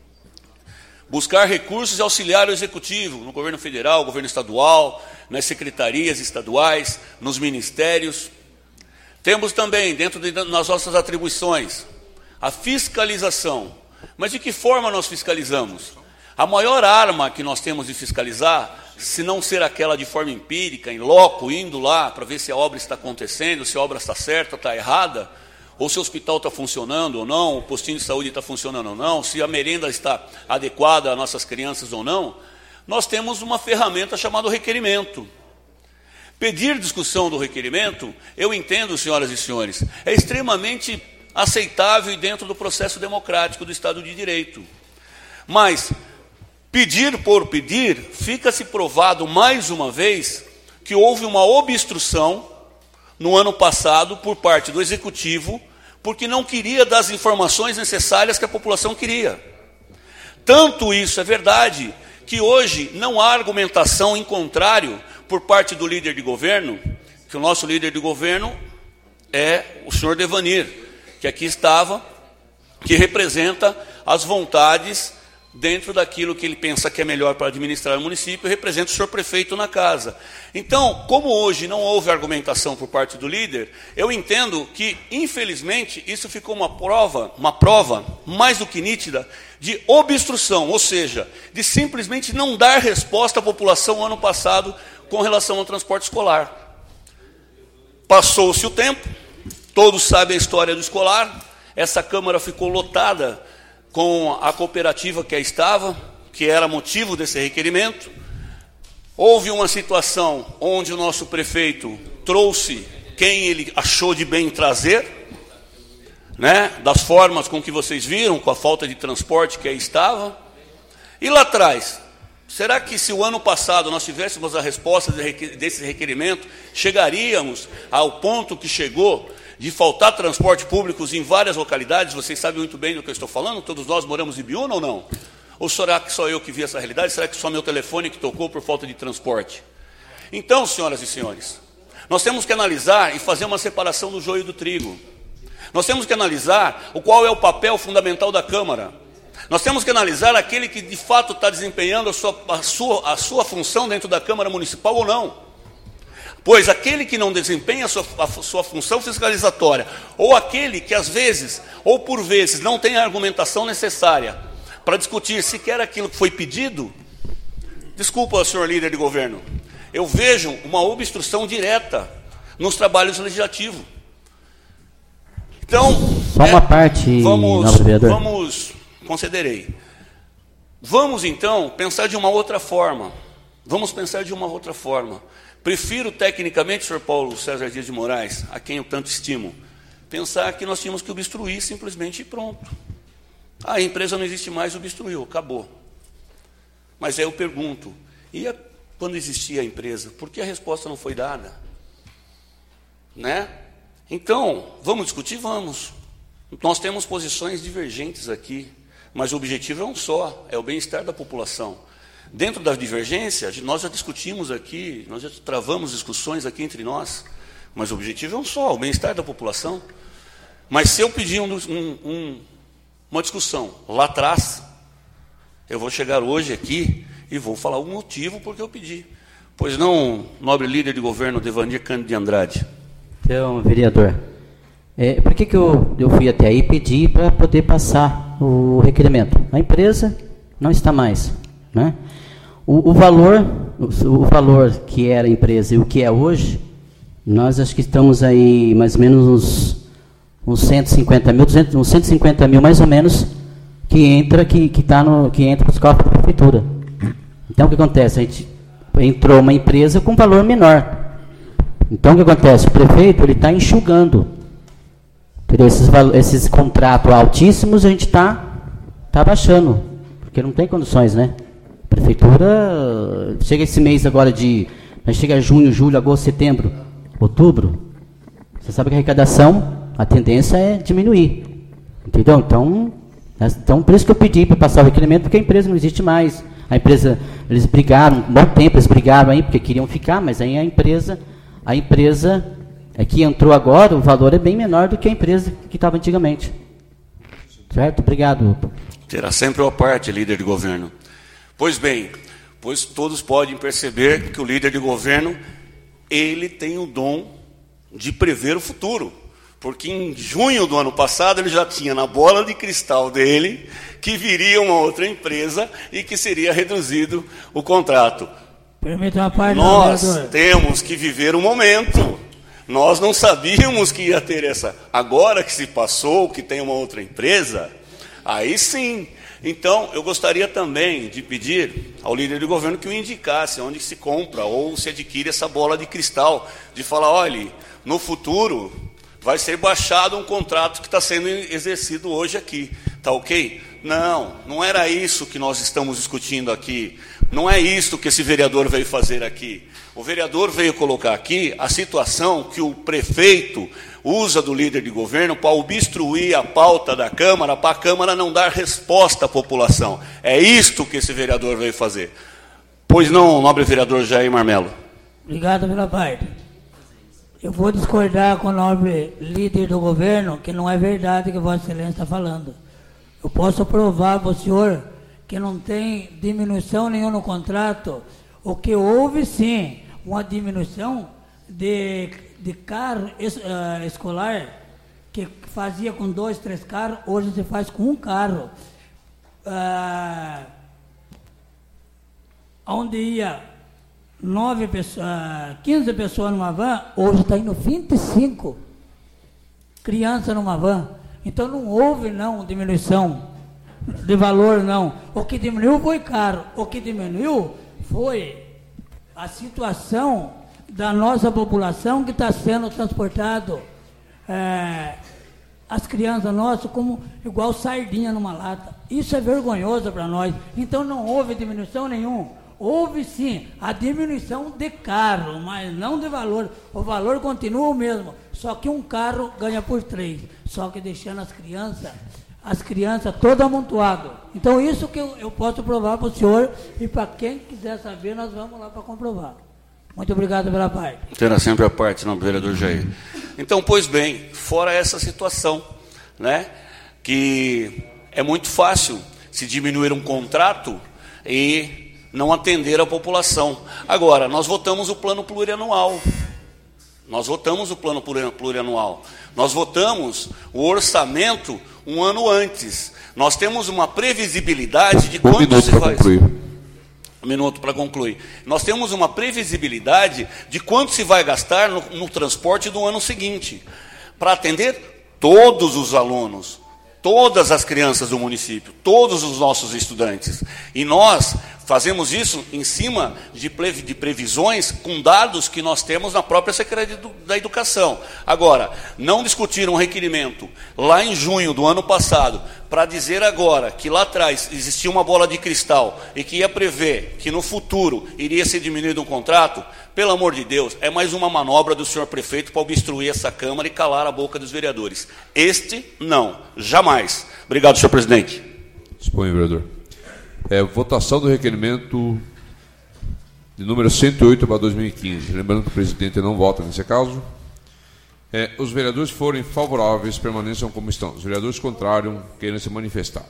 buscar recursos e auxiliar o executivo, no governo federal, governo estadual, nas secretarias estaduais, nos ministérios. Temos também, dentro de, das nossas atribuições, a fiscalização. Mas de que forma nós fiscalizamos? A maior arma que nós temos de fiscalizar, se não ser aquela de forma empírica, em loco, indo lá para ver se a obra está acontecendo, se a obra está certa, está errada, ou se o hospital está funcionando ou não, o postinho de saúde está funcionando ou não, se a merenda está adequada às nossas crianças ou não, nós temos uma ferramenta chamada requerimento. Pedir discussão do requerimento, eu entendo, senhoras e senhores, é extremamente aceitável e dentro do processo democrático do Estado de Direito. Mas pedir por pedir, fica-se provado mais uma vez que houve uma obstrução no ano passado por parte do Executivo, porque não queria dar as informações necessárias que a população queria. Tanto isso é verdade, que hoje não há argumentação em contrário por parte do líder de governo, que o nosso líder de governo é o senhor Devanir, que aqui estava, que representa as vontades dentro daquilo que ele pensa que é melhor para administrar o município, representa o senhor prefeito na casa. Então, como hoje não houve argumentação por parte do líder, eu entendo que, infelizmente, isso ficou uma prova, uma prova mais do que nítida, de obstrução, ou seja, de simplesmente não dar resposta à população ano passado com relação ao transporte escolar. Passou-se o tempo, todos sabem a história do escolar, essa Câmara ficou lotada com a cooperativa que aí estava, que era motivo desse requerimento. Houve uma situação onde o nosso prefeito trouxe quem ele achou de bem trazer, né, das formas com que vocês viram, com a falta de transporte que aí estava. E lá atrás, será que se o ano passado nós tivéssemos a resposta desse requerimento, chegaríamos ao ponto que chegou de faltar transporte público em várias localidades? Vocês sabem muito bem do que eu estou falando, todos nós moramos em Biúna ou não? Ou será que só eu que vi essa realidade? Será que só meu telefone que tocou por falta de transporte? Então, senhoras e senhores, nós temos que analisar e fazer uma separação do joio e do trigo. Nós temos que analisar o qual é o papel fundamental da Câmara. Nós temos que analisar aquele que de fato está desempenhando a sua, a sua, a sua função dentro da Câmara Municipal ou não. Pois aquele que não desempenha a sua, a sua função fiscalizatória, ou aquele que às vezes, ou por vezes, não tem a argumentação necessária para discutir sequer aquilo que foi pedido, desculpa, senhor líder de governo, eu vejo uma obstrução direta nos trabalhos legislativos. Então, só uma é, parte, vamos, vamos, concederei. Vamos então pensar de uma outra forma. Vamos pensar de uma outra forma. Prefiro tecnicamente, senhor Paulo César Dias de Moraes, a quem eu tanto estimo, pensar que nós tínhamos que obstruir simplesmente e pronto. Ah, a empresa não existe mais, obstruiu, acabou. Mas aí eu pergunto, e a, quando existia a empresa, por que a resposta não foi dada? Né? Então, vamos discutir? Vamos. Nós temos posições divergentes aqui, mas o objetivo é um só, é o bem-estar da população. Dentro da divergência, nós já discutimos aqui, nós já travamos discussões aqui entre nós, mas o objetivo é um só, o bem-estar da população. Mas se eu pedir um, um, um, uma discussão lá atrás, eu vou chegar hoje aqui e vou falar o motivo porque eu pedi. Pois não, nobre líder de governo, Devanir Cândido de Andrade. Então, vereador, É, por que, que eu, eu fui até aí pedir para poder passar o requerimento? A empresa não está mais, né? O, o valor, o, o valor que era a empresa e o que é hoje, nós acho que estamos aí mais ou menos uns, uns cento e cinquenta mil, duzentos, uns cento e cinquenta mil mais ou menos que entra, que, que tá no, que entra para os cofres da prefeitura. Então o que acontece? A gente entrou uma empresa com valor menor. Então o que acontece? O prefeito ele está enxugando. Esses, esses contratos altíssimos a gente está tá baixando, porque não tem condições, né? A prefeitura, chega esse mês agora de, chega junho, julho, agosto, setembro, outubro, você sabe que a arrecadação, a tendência é diminuir, entendeu? Então, então por isso que eu pedi para passar o requerimento, porque a empresa não existe mais. A empresa, eles brigaram, um bom tempo eles brigaram aí, porque queriam ficar, mas aí a empresa, a empresa... É que entrou agora, o valor é bem menor do que a empresa que estava antigamente. Certo? Obrigado. Terá sempre uma parte, líder de governo. Pois bem, pois todos podem perceber que o líder de governo, ele tem o dom de prever o futuro. Porque em junho do ano passado, ele já tinha na bola de cristal dele que viria uma outra empresa e que seria reduzido o contrato. Permita uma parte, Nós vereador. Temos que viver o momento. Nós não sabíamos que ia ter essa. Agora que se passou, que tem uma outra empresa, aí sim. Então, eu gostaria também de pedir ao líder do governo que o indicasse onde se compra ou se adquire essa bola de cristal, de falar, olha, no futuro vai ser baixado um contrato que está sendo exercido hoje aqui. Tá ok? Não, não era isso que nós estamos discutindo aqui. Não é isso que esse vereador veio fazer aqui. O vereador veio colocar aqui a situação que o prefeito usa do líder de governo para obstruir a pauta da Câmara, para a Câmara não dar resposta à população. É isto que esse vereador veio fazer. Pois não, nobre vereador Jair Marmelo. Obrigado pela parte. Eu vou discordar com o nobre líder do governo, que não é verdade o que Vossa Excelência está falando. Eu posso provar para o senhor que não tem diminuição nenhuma no contrato. O que houve, sim, uma diminuição de, de carro es, uh, escolar, que fazia com dois, três carros, hoje se faz com um carro. Uh, onde ia nove pessoas, uh, quinze pessoas numa van, hoje está indo vinte e cinco crianças numa van. Então não houve, não, diminuição de valor, não. O que diminuiu foi caro. O que diminuiu foi a situação da nossa população que está sendo transportado, é, as crianças nossas como igual sardinha numa lata. Isso é vergonhoso para nós. Então não houve diminuição nenhuma. Houve sim a diminuição de carro, mas não de valor. O valor continua o mesmo, só que um carro ganha por três. Só que deixando as crianças... as crianças todas amontoadas. Então, isso que eu, eu posso provar para o senhor, e para quem quiser saber, nós vamos lá para comprovar. Muito obrigado pela parte. Terá sempre a parte, não, vereador Jair. Então, pois bem, fora essa situação, né, que é muito fácil se diminuir um contrato e não atender a população. Agora, nós votamos o plano plurianual. Nós votamos o plano plurianual. Nós votamos o orçamento um ano antes. Nós temos uma previsibilidade de quanto um minuto se vai... concluir. Um minuto para concluir. Nós temos uma previsibilidade de quanto se vai gastar no, no transporte do ano seguinte, para atender todos os alunos, todas as crianças do município, todos os nossos estudantes. E nós fazemos isso em cima de, de previsões com dados que nós temos na própria Secretaria da Educação. Agora, não discutir um requerimento lá em junho do ano passado para dizer agora que lá atrás existia uma bola de cristal e que ia prever que no futuro iria ser diminuído um contrato, pelo amor de Deus, é mais uma manobra do senhor prefeito para obstruir essa Câmara e calar a boca dos vereadores. Este, não, jamais. Obrigado, senhor presidente. Dispõe, vereador. É, votação do requerimento de número cento e oito para dois mil e quinze. Lembrando que o presidente não vota nesse caso. É, os vereadores que forem favoráveis permaneçam como estão. Os vereadores contrários queiram se manifestar.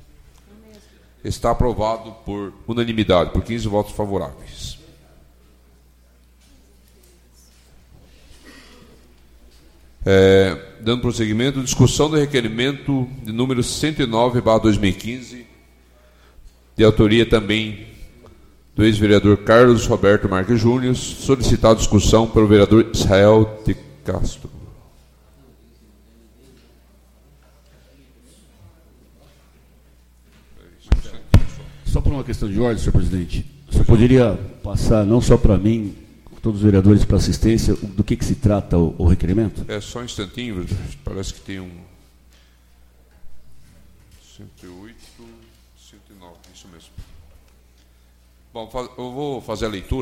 Está aprovado por unanimidade, por quinze votos favoráveis. É, dando prosseguimento, discussão do requerimento de número cento e nove barra dois mil e quinze, de autoria também do ex-vereador Carlos Roberto Marques Júnior, solicitado discussão pelo vereador Israel de Castro. Só por uma questão de ordem, senhor presidente, o senhor poderia passar, não só para mim, todos os vereadores para assistência, do que, que se trata o, o requerimento? É só um instantinho, parece que tem um cento e oito, cento e nove, isso mesmo. Bom, eu vou fazer a leitura.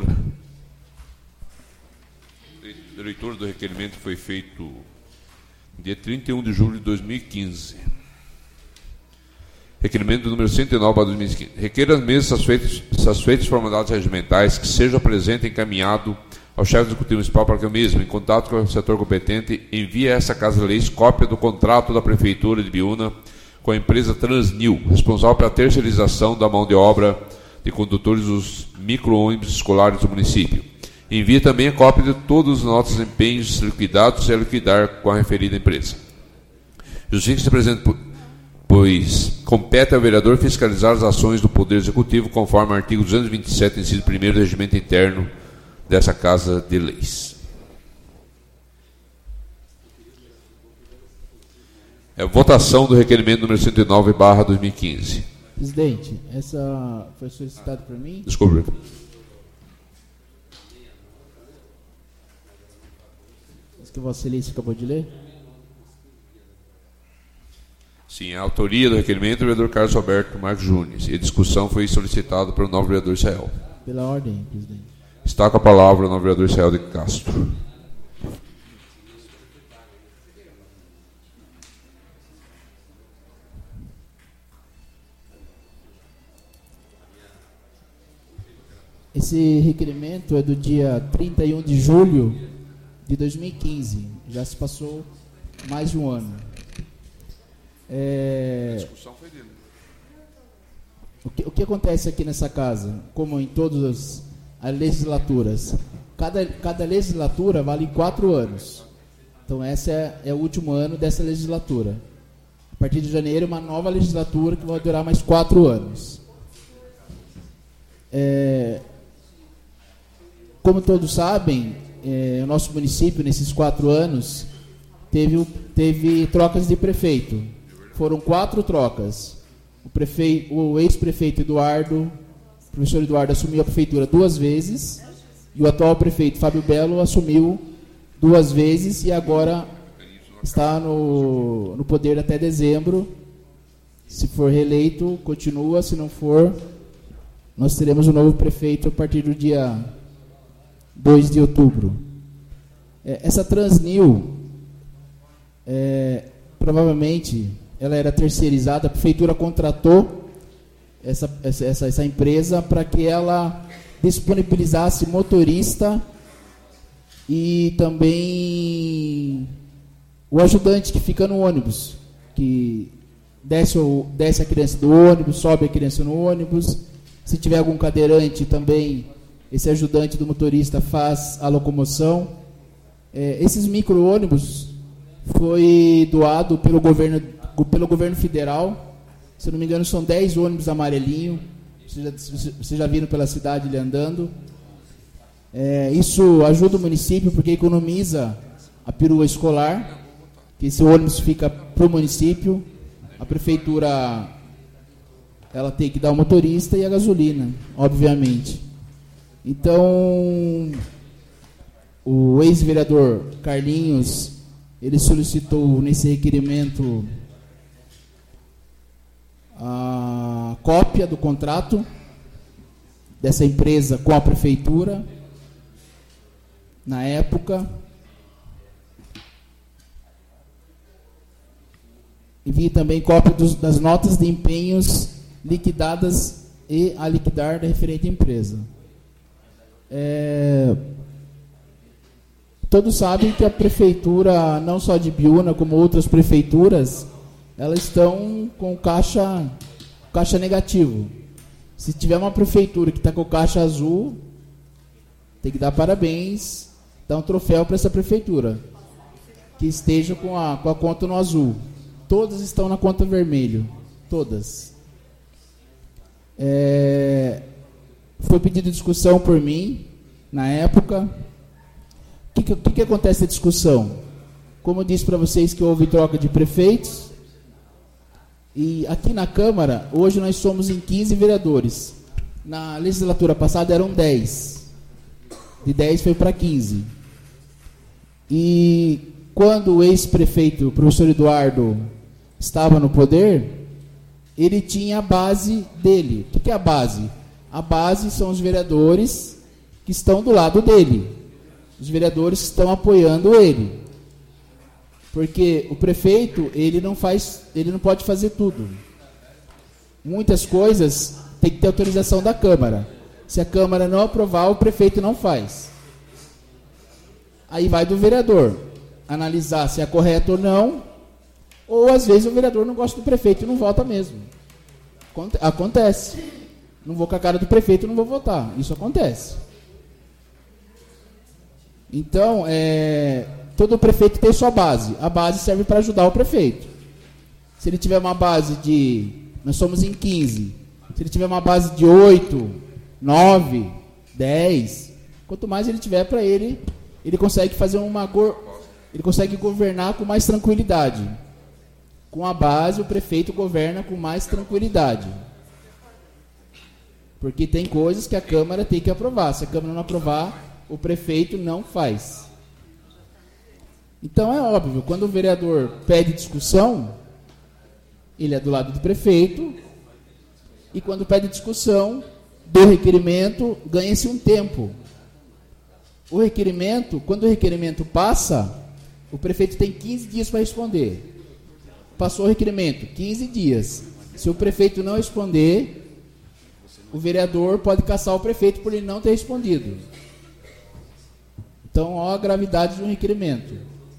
A leitura do requerimento foi feito dia trinta e um de julho de dois mil e quinze. Requerimento número cento e nove barra dois mil e quinze. Requer as mesmas satisfeitas, satisfeitas formalidades regimentais que seja apresente e encaminhado ao chefe do Executivo Municipal para que o mesmo, em contato com o setor competente, envie a essa Casa de Leis cópia do contrato da Prefeitura de Biúna com a empresa Transnil, responsável pela terceirização da mão de obra de condutores dos micro-ônibus escolares do município. Envie também a cópia de todos os nossos empenhos liquidados e a liquidar com a referida empresa. Justiça se apresenta, pois compete ao vereador fiscalizar as ações do Poder Executivo conforme o artigo duzentos e vinte e sete, inciso primeiro do Regimento Interno dessa Casa de Leis. É a votação do requerimento número cento e nove barra dois mil e quinze. Presidente, essa foi solicitada por mim? Desculpe. Isso que Vossa Excelência acabou de ler? Sim, a autoria do requerimento do vereador Carlos Roberto Marques Júnior. E a discussão foi solicitada pelo novo vereador Israel. Pela ordem, presidente. Está com a palavra o novo vereador Israel de Castro. Esse requerimento é do dia trinta e um de julho de dois mil e quinze. Já se passou mais de um ano. É... A discussão foi dele. O que, o que acontece aqui nessa casa, como em todas as legislaturas? Cada, cada legislatura vale quatro anos. Então, esse é, é o último ano dessa legislatura. A partir de janeiro, uma nova legislatura que vai durar mais quatro anos. É... Como todos sabem, é, o nosso município, nesses quatro anos, teve, teve trocas de prefeito. Foram quatro trocas. O, prefeito, o ex-prefeito Eduardo, o professor Eduardo, assumiu a prefeitura duas vezes, e o atual prefeito, Fábio Belo, assumiu duas vezes, e agora está no, no poder até dezembro. Se for reeleito, continua. Se não for, nós teremos um novo prefeito a partir do dia dois de outubro. É, essa Transnil, é, provavelmente, ela era terceirizada, a prefeitura contratou essa, essa, essa empresa para que ela disponibilizasse motorista e também o ajudante que fica no ônibus, que desce, o, desce a criança do ônibus, sobe a criança no ônibus. Se tiver algum cadeirante também, esse ajudante do motorista faz a locomoção. É, esses micro-ônibus foi doado pelo governo, pelo governo federal. Se não me engano, são dez ônibus amarelinho. Vocês já, vocês já viram pela cidade ele andando. É, isso ajuda o município porque economiza a perua escolar, que esse ônibus fica para o município. A prefeitura ela tem que dar o motorista e a gasolina, obviamente. Então, o ex-vereador Carlinhos, ele solicitou nesse requerimento a cópia do contrato dessa empresa com a prefeitura, na época. Envie também cópia dos, das notas de empenhos liquidadas e a liquidar da referente empresa. É, todos sabem que a prefeitura, não só de Biúna, como outras prefeituras, elas estão com caixa, caixa negativo. Se tiver uma prefeitura que está com caixa azul, tem que dar parabéns, dar um troféu para essa prefeitura. que estejam com a, com a conta no azul. Todas estão na conta vermelho. Todas. É, foi pedido discussão por mim, na época. O que, que, que acontece na discussão? Como eu disse para vocês que houve troca de prefeitos. E aqui na Câmara, hoje nós somos em quinze vereadores. Na legislatura passada eram dez. De dez foi para quinze. E quando o ex-prefeito, o professor Eduardo, estava no poder, ele tinha a base dele. O que é a base? A base são os vereadores que estão do lado dele. Os vereadores que estão apoiando ele. Porque o prefeito, ele não faz, ele não pode fazer tudo. Muitas coisas tem que ter autorização da Câmara. Se a Câmara não aprovar, o prefeito não faz. Aí vai do vereador analisar se é correto ou não, ou às vezes o vereador não gosta do prefeito e não vota mesmo. Acontece. Não vou com a cara do prefeito e não vou votar. Isso acontece. Então, é, todo prefeito tem sua base. A base serve para ajudar o prefeito. Se ele tiver uma base de... Nós somos em quinze. Se ele tiver uma base de oito, nove, dez, quanto mais ele tiver para ele, ele consegue fazer uma... Ele consegue governar com mais tranquilidade. Com a base, o prefeito governa com mais tranquilidade. Porque tem coisas que a Câmara tem que aprovar. Se a Câmara não aprovar, o prefeito não faz. Então é óbvio, quando o vereador pede discussão, ele é do lado do prefeito, e quando pede discussão do requerimento, ganha-se um tempo. O requerimento, quando o requerimento passa, o prefeito tem quinze dias para responder. Passou o requerimento, quinze dias. Se o prefeito não responder, o vereador pode caçar o prefeito por ele não ter respondido. Então, olha a gravidade de um requerimento.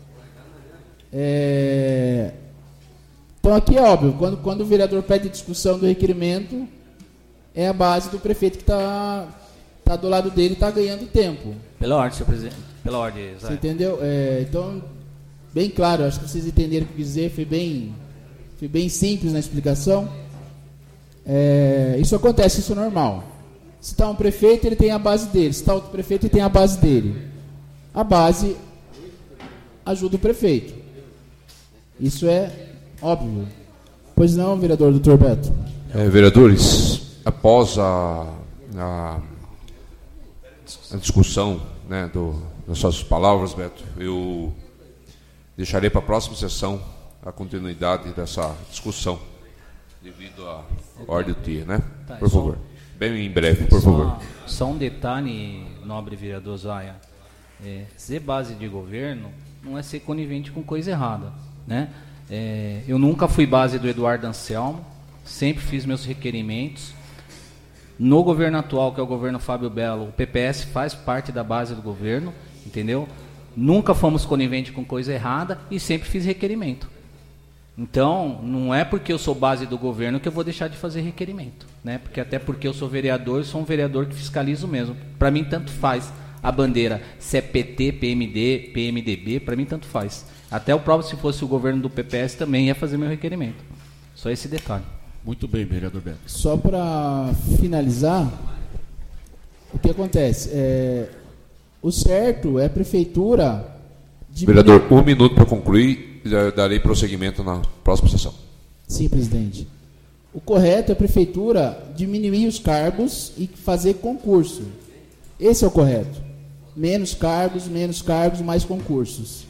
É... Então, aqui é óbvio, quando, quando o vereador pede discussão do requerimento, é a base do prefeito que está tá do lado dele e está ganhando tempo. Pela ordem, senhor presidente. Pela ordem, Zé. Você entendeu? É, então, bem claro, acho que vocês entenderam o que eu quis dizer, foi bem, foi bem simples na explicação. É, isso acontece, isso é normal. Se está um prefeito, ele tem a base dele. Se está outro prefeito, ele tem a base dele. A base ajuda o prefeito. Isso é óbvio. Pois não, vereador doutor Beto? É, vereadores, após a, a, a discussão, né, do, das suas palavras, Beto, eu deixarei para a próxima sessão a continuidade dessa discussão, devido à ordem do dia, né? Tá, por favor. Só, bem em breve, por só, favor. Só um detalhe, nobre vereador Zaya. É, ser base de governo não é ser conivente com coisa errada, né? É, eu nunca fui base do Eduardo Anselmo, sempre fiz meus requerimentos. No governo atual, que é o governo Fábio Belo, o P P S faz parte da base do governo, entendeu? Nunca fomos coniventes com coisa errada e sempre fiz requerimento. Então, não é porque eu sou base do governo que eu vou deixar de fazer requerimento, né? Porque até porque eu sou vereador, eu sou um vereador que fiscalizo mesmo. Para mim, tanto faz a bandeira, se é P T, P M D, P M D B, para mim tanto faz. Até o próprio, se fosse o governo do P P S, também ia fazer meu requerimento. Só esse detalhe. Muito bem, vereador Beto. Só para finalizar, o que acontece? É, o certo é a prefeitura... Diminuir... Vereador, um minuto para concluir, já darei prosseguimento na próxima sessão. Sim, presidente. O correto é a prefeitura diminuir os cargos e fazer concurso. Esse é o correto. Menos cargos, menos cargos, mais concursos.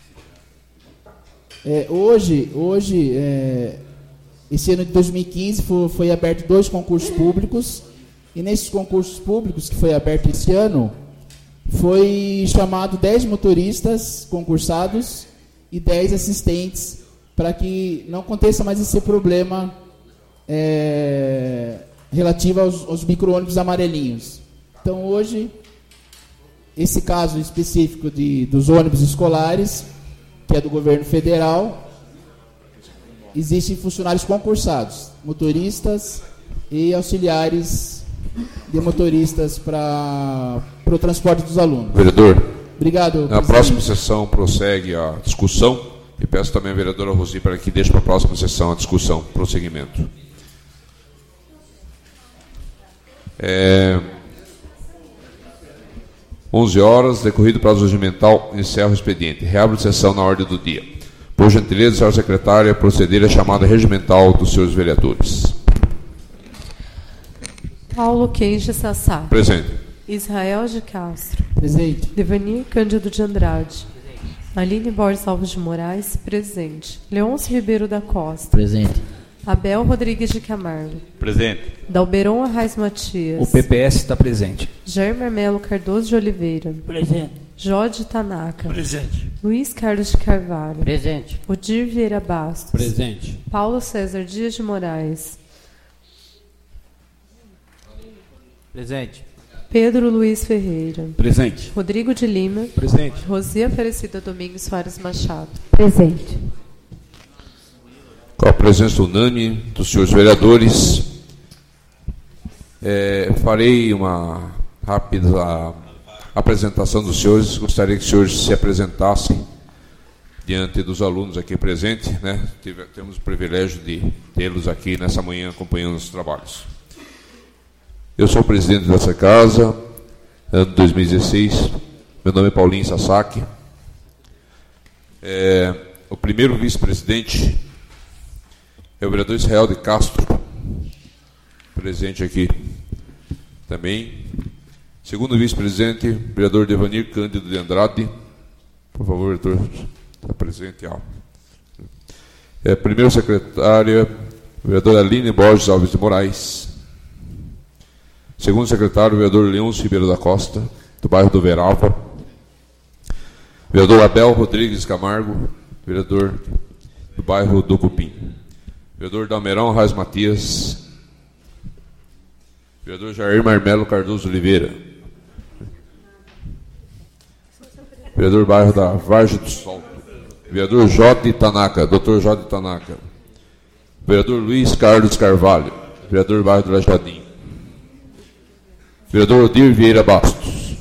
É, hoje, hoje é, esse ano de dois mil e quinze foi, foi aberto dois concursos públicos, e nesses concursos públicos que foi aberto esse ano, foi chamado dez motoristas concursados e dez assistentes, para que não aconteça mais esse problema é, relativo aos, aos micro-ônibus amarelinhos. Então, hoje, esse caso específico de, dos ônibus escolares, que é do governo federal, existem funcionários concursados, motoristas e auxiliares de motoristas para o transporte dos alunos. Vereador, Obrigado, Na presidente. próxima sessão prossegue a discussão e peço também à vereadora Rosi para que deixe para a próxima sessão a discussão, prosseguimento. É, onze horas, decorrido o prazo regimental, encerro o expediente. Reabro a sessão na ordem do dia. Por gentileza, senhora secretária, proceder à chamada regimental dos senhores vereadores. Paulo Kenji Sassá. Presente. Israel de Castro. Presente. Devanir Cândido de Andrade. Aline Borges Alves de Moraes. Presente. Leôncio Ribeiro da Costa. Presente. Abel Rodrigues de Camargo. Presente. Dalberon Arraes Matias. O P P S está presente. Jair Marmelo Cardoso de Oliveira. Presente. Jorge Tanaka. Presente. Luiz Carlos de Carvalho. Presente. Odir Vieira Bastos. Presente. Paulo César Dias de Moraes. Presente. Pedro Luiz Ferreira. Presente. Rodrigo de Lima. Presente. Rosia Aparecida Domingos Soares Machado. Presente. Com a presença unânime dos senhores vereadores, é, farei uma rápida apresentação dos senhores. Gostaria que os senhores se apresentassem diante dos alunos aqui presentes, né? Tive, temos o privilégio de tê-los aqui nessa manhã acompanhando os trabalhos. Eu sou o presidente dessa casa, ano dois mil e dezesseis. Meu nome é Paulinho Sasaki. É, o primeiro vice-presidente é o vereador Israel de Castro, presente aqui também. Segundo vice-presidente, vereador Devanir Cândido de Andrade. Por favor, vereador, está presente. Ó. É, primeiro secretária, vereadora Aline Borges Alves de Moraes. Segundo secretário, vereador Leôncio Ribeiro da Costa, do bairro do Veralva. Vereador Abel Rodrigues Camargo, vereador do bairro do Cupim. Vereador Dalmerão Arraes Matias. Vereador Jair Marmelo Cardoso Oliveira. Vereador bairro da Vargem do Sol. Vereador Jode Tanaka, doutor Jode Tanaka. Vereador Luiz Carlos Carvalho, vereador bairro do Lajadim. Vereador Odir Vieira Bastos,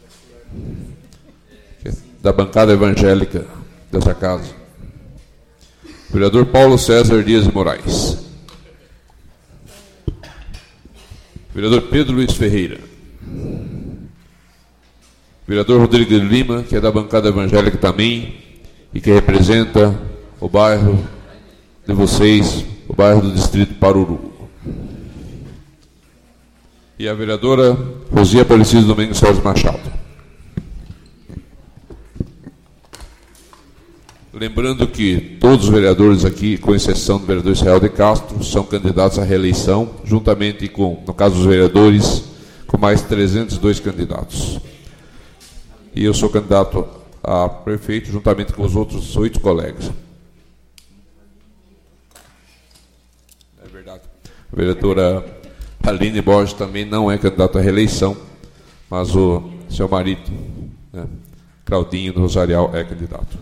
da bancada evangélica dessa casa. Vereador Paulo César Dias de Moraes. Vereador Pedro Luiz Ferreira. Vereador Rodrigo de Lima, que é da bancada evangélica também, e que representa o bairro de vocês, o bairro do distrito Paruru. E a vereadora Rosia Aparecida Domingos Soares Machado. Lembrando que todos os vereadores aqui, com exceção do vereador Israel de Castro, são candidatos à reeleição, juntamente com, no caso dos vereadores, com mais trezentos e dois candidatos. E eu sou candidato a prefeito, juntamente com os outros oito colegas. É verdade. A vereadora Aline Borges também não é candidata à reeleição, mas o seu marido, né, Claudinho do Rosarial, é candidato.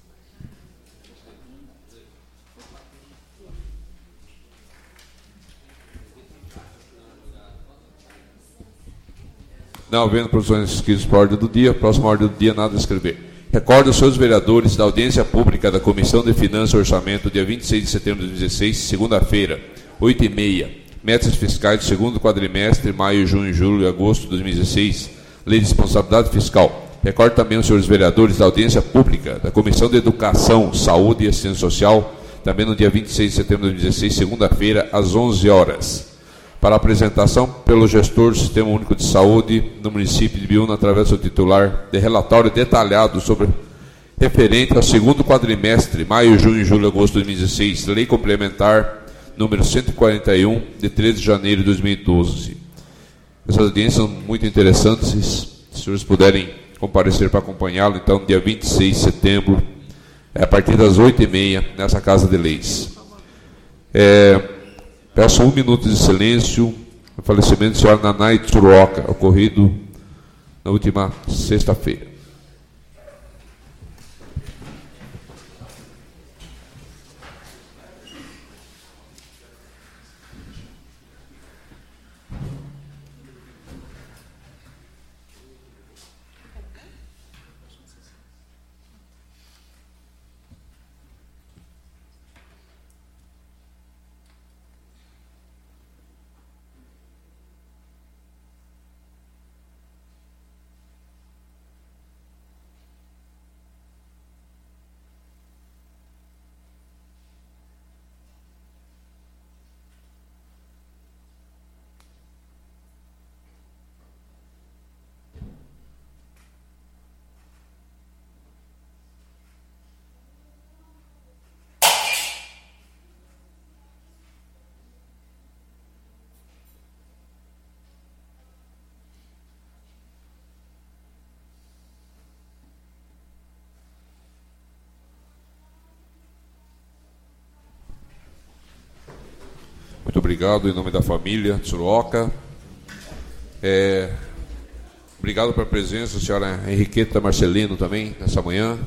Não havendo produções inscritas para a ordem do dia, próxima ordem do dia, nada a escrever. Recordo aos seus vereadores da audiência pública da Comissão de Finanças e Orçamento, dia vinte e seis de setembro de dois mil e dezesseis, segunda-feira, oito e meia. Metas fiscais do segundo quadrimestre, maio, junho, julho e agosto de dois mil e dezesseis. Lei de responsabilidade fiscal. Recordo também aos senhores vereadores da audiência pública da Comissão de Educação, Saúde e Assistência Social, também no dia vinte e seis de setembro de dois mil e dezesseis, segunda-feira, às onze horas. Para apresentação pelo gestor do Sistema Único de Saúde no município de Biúna, através do titular de relatório detalhado sobre referente ao segundo quadrimestre, maio, junho, julho e agosto de dois mil e dezesseis, Lei Complementar número cento e quarenta e um, de treze de janeiro de dois mil e doze. Essas audiências são muito interessantes, se os senhores puderem comparecer para acompanhá-lo, então, dia vinte e seis de setembro, é, a partir das oito e meia, nessa Casa de Leis. É, peço um minuto de silêncio no falecimento da senhora Nanai Tsuruoka, ocorrido na última sexta-feira. obrigado em nome da família Tsuruoka. É, obrigado pela presença, senhora Henriqueta Marcelino, também, nessa manhã.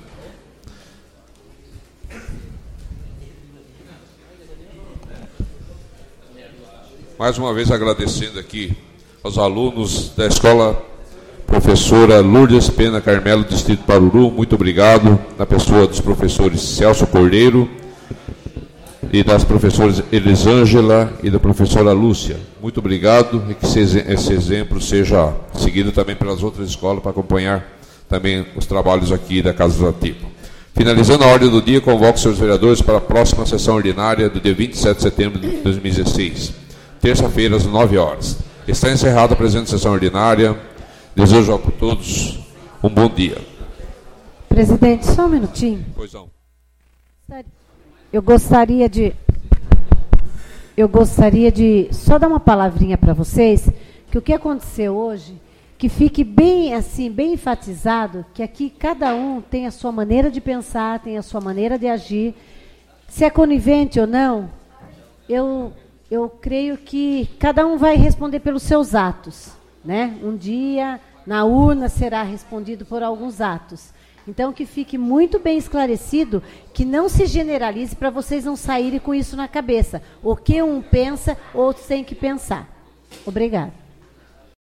Mais uma vez agradecendo aqui aos alunos da escola professora Lourdes Pena Carmelo, Distrito Paruru, muito obrigado, na pessoa dos professores Celso Cordeiro e das professoras Elisângela e da professora Lúcia. Muito obrigado e que esse exemplo seja seguido também pelas outras escolas para acompanhar também os trabalhos aqui da Casa Legislativa. Finalizando a ordem do dia, convoco os senhores vereadores para a próxima sessão ordinária do dia vinte e sete de setembro de dois mil e dezesseis, terça-feira, às nove horas. Está encerrada a presente sessão ordinária. Desejo a todos um bom dia. Presidente, só um minutinho. Pois não. Eu gostaria de... Eu gostaria de só dar uma palavrinha para vocês, que o que aconteceu hoje, que fique bem assim, bem enfatizado, que aqui cada um tem a sua maneira de pensar, tem a sua maneira de agir. Se é conivente ou não, eu... Eu creio que cada um vai responder pelos seus atos, né? Um dia, na urna, será respondido por alguns atos. Então, que fique muito bem esclarecido, que não se generalize para vocês não saírem com isso na cabeça. O que um pensa, outros têm que pensar. Obrigada.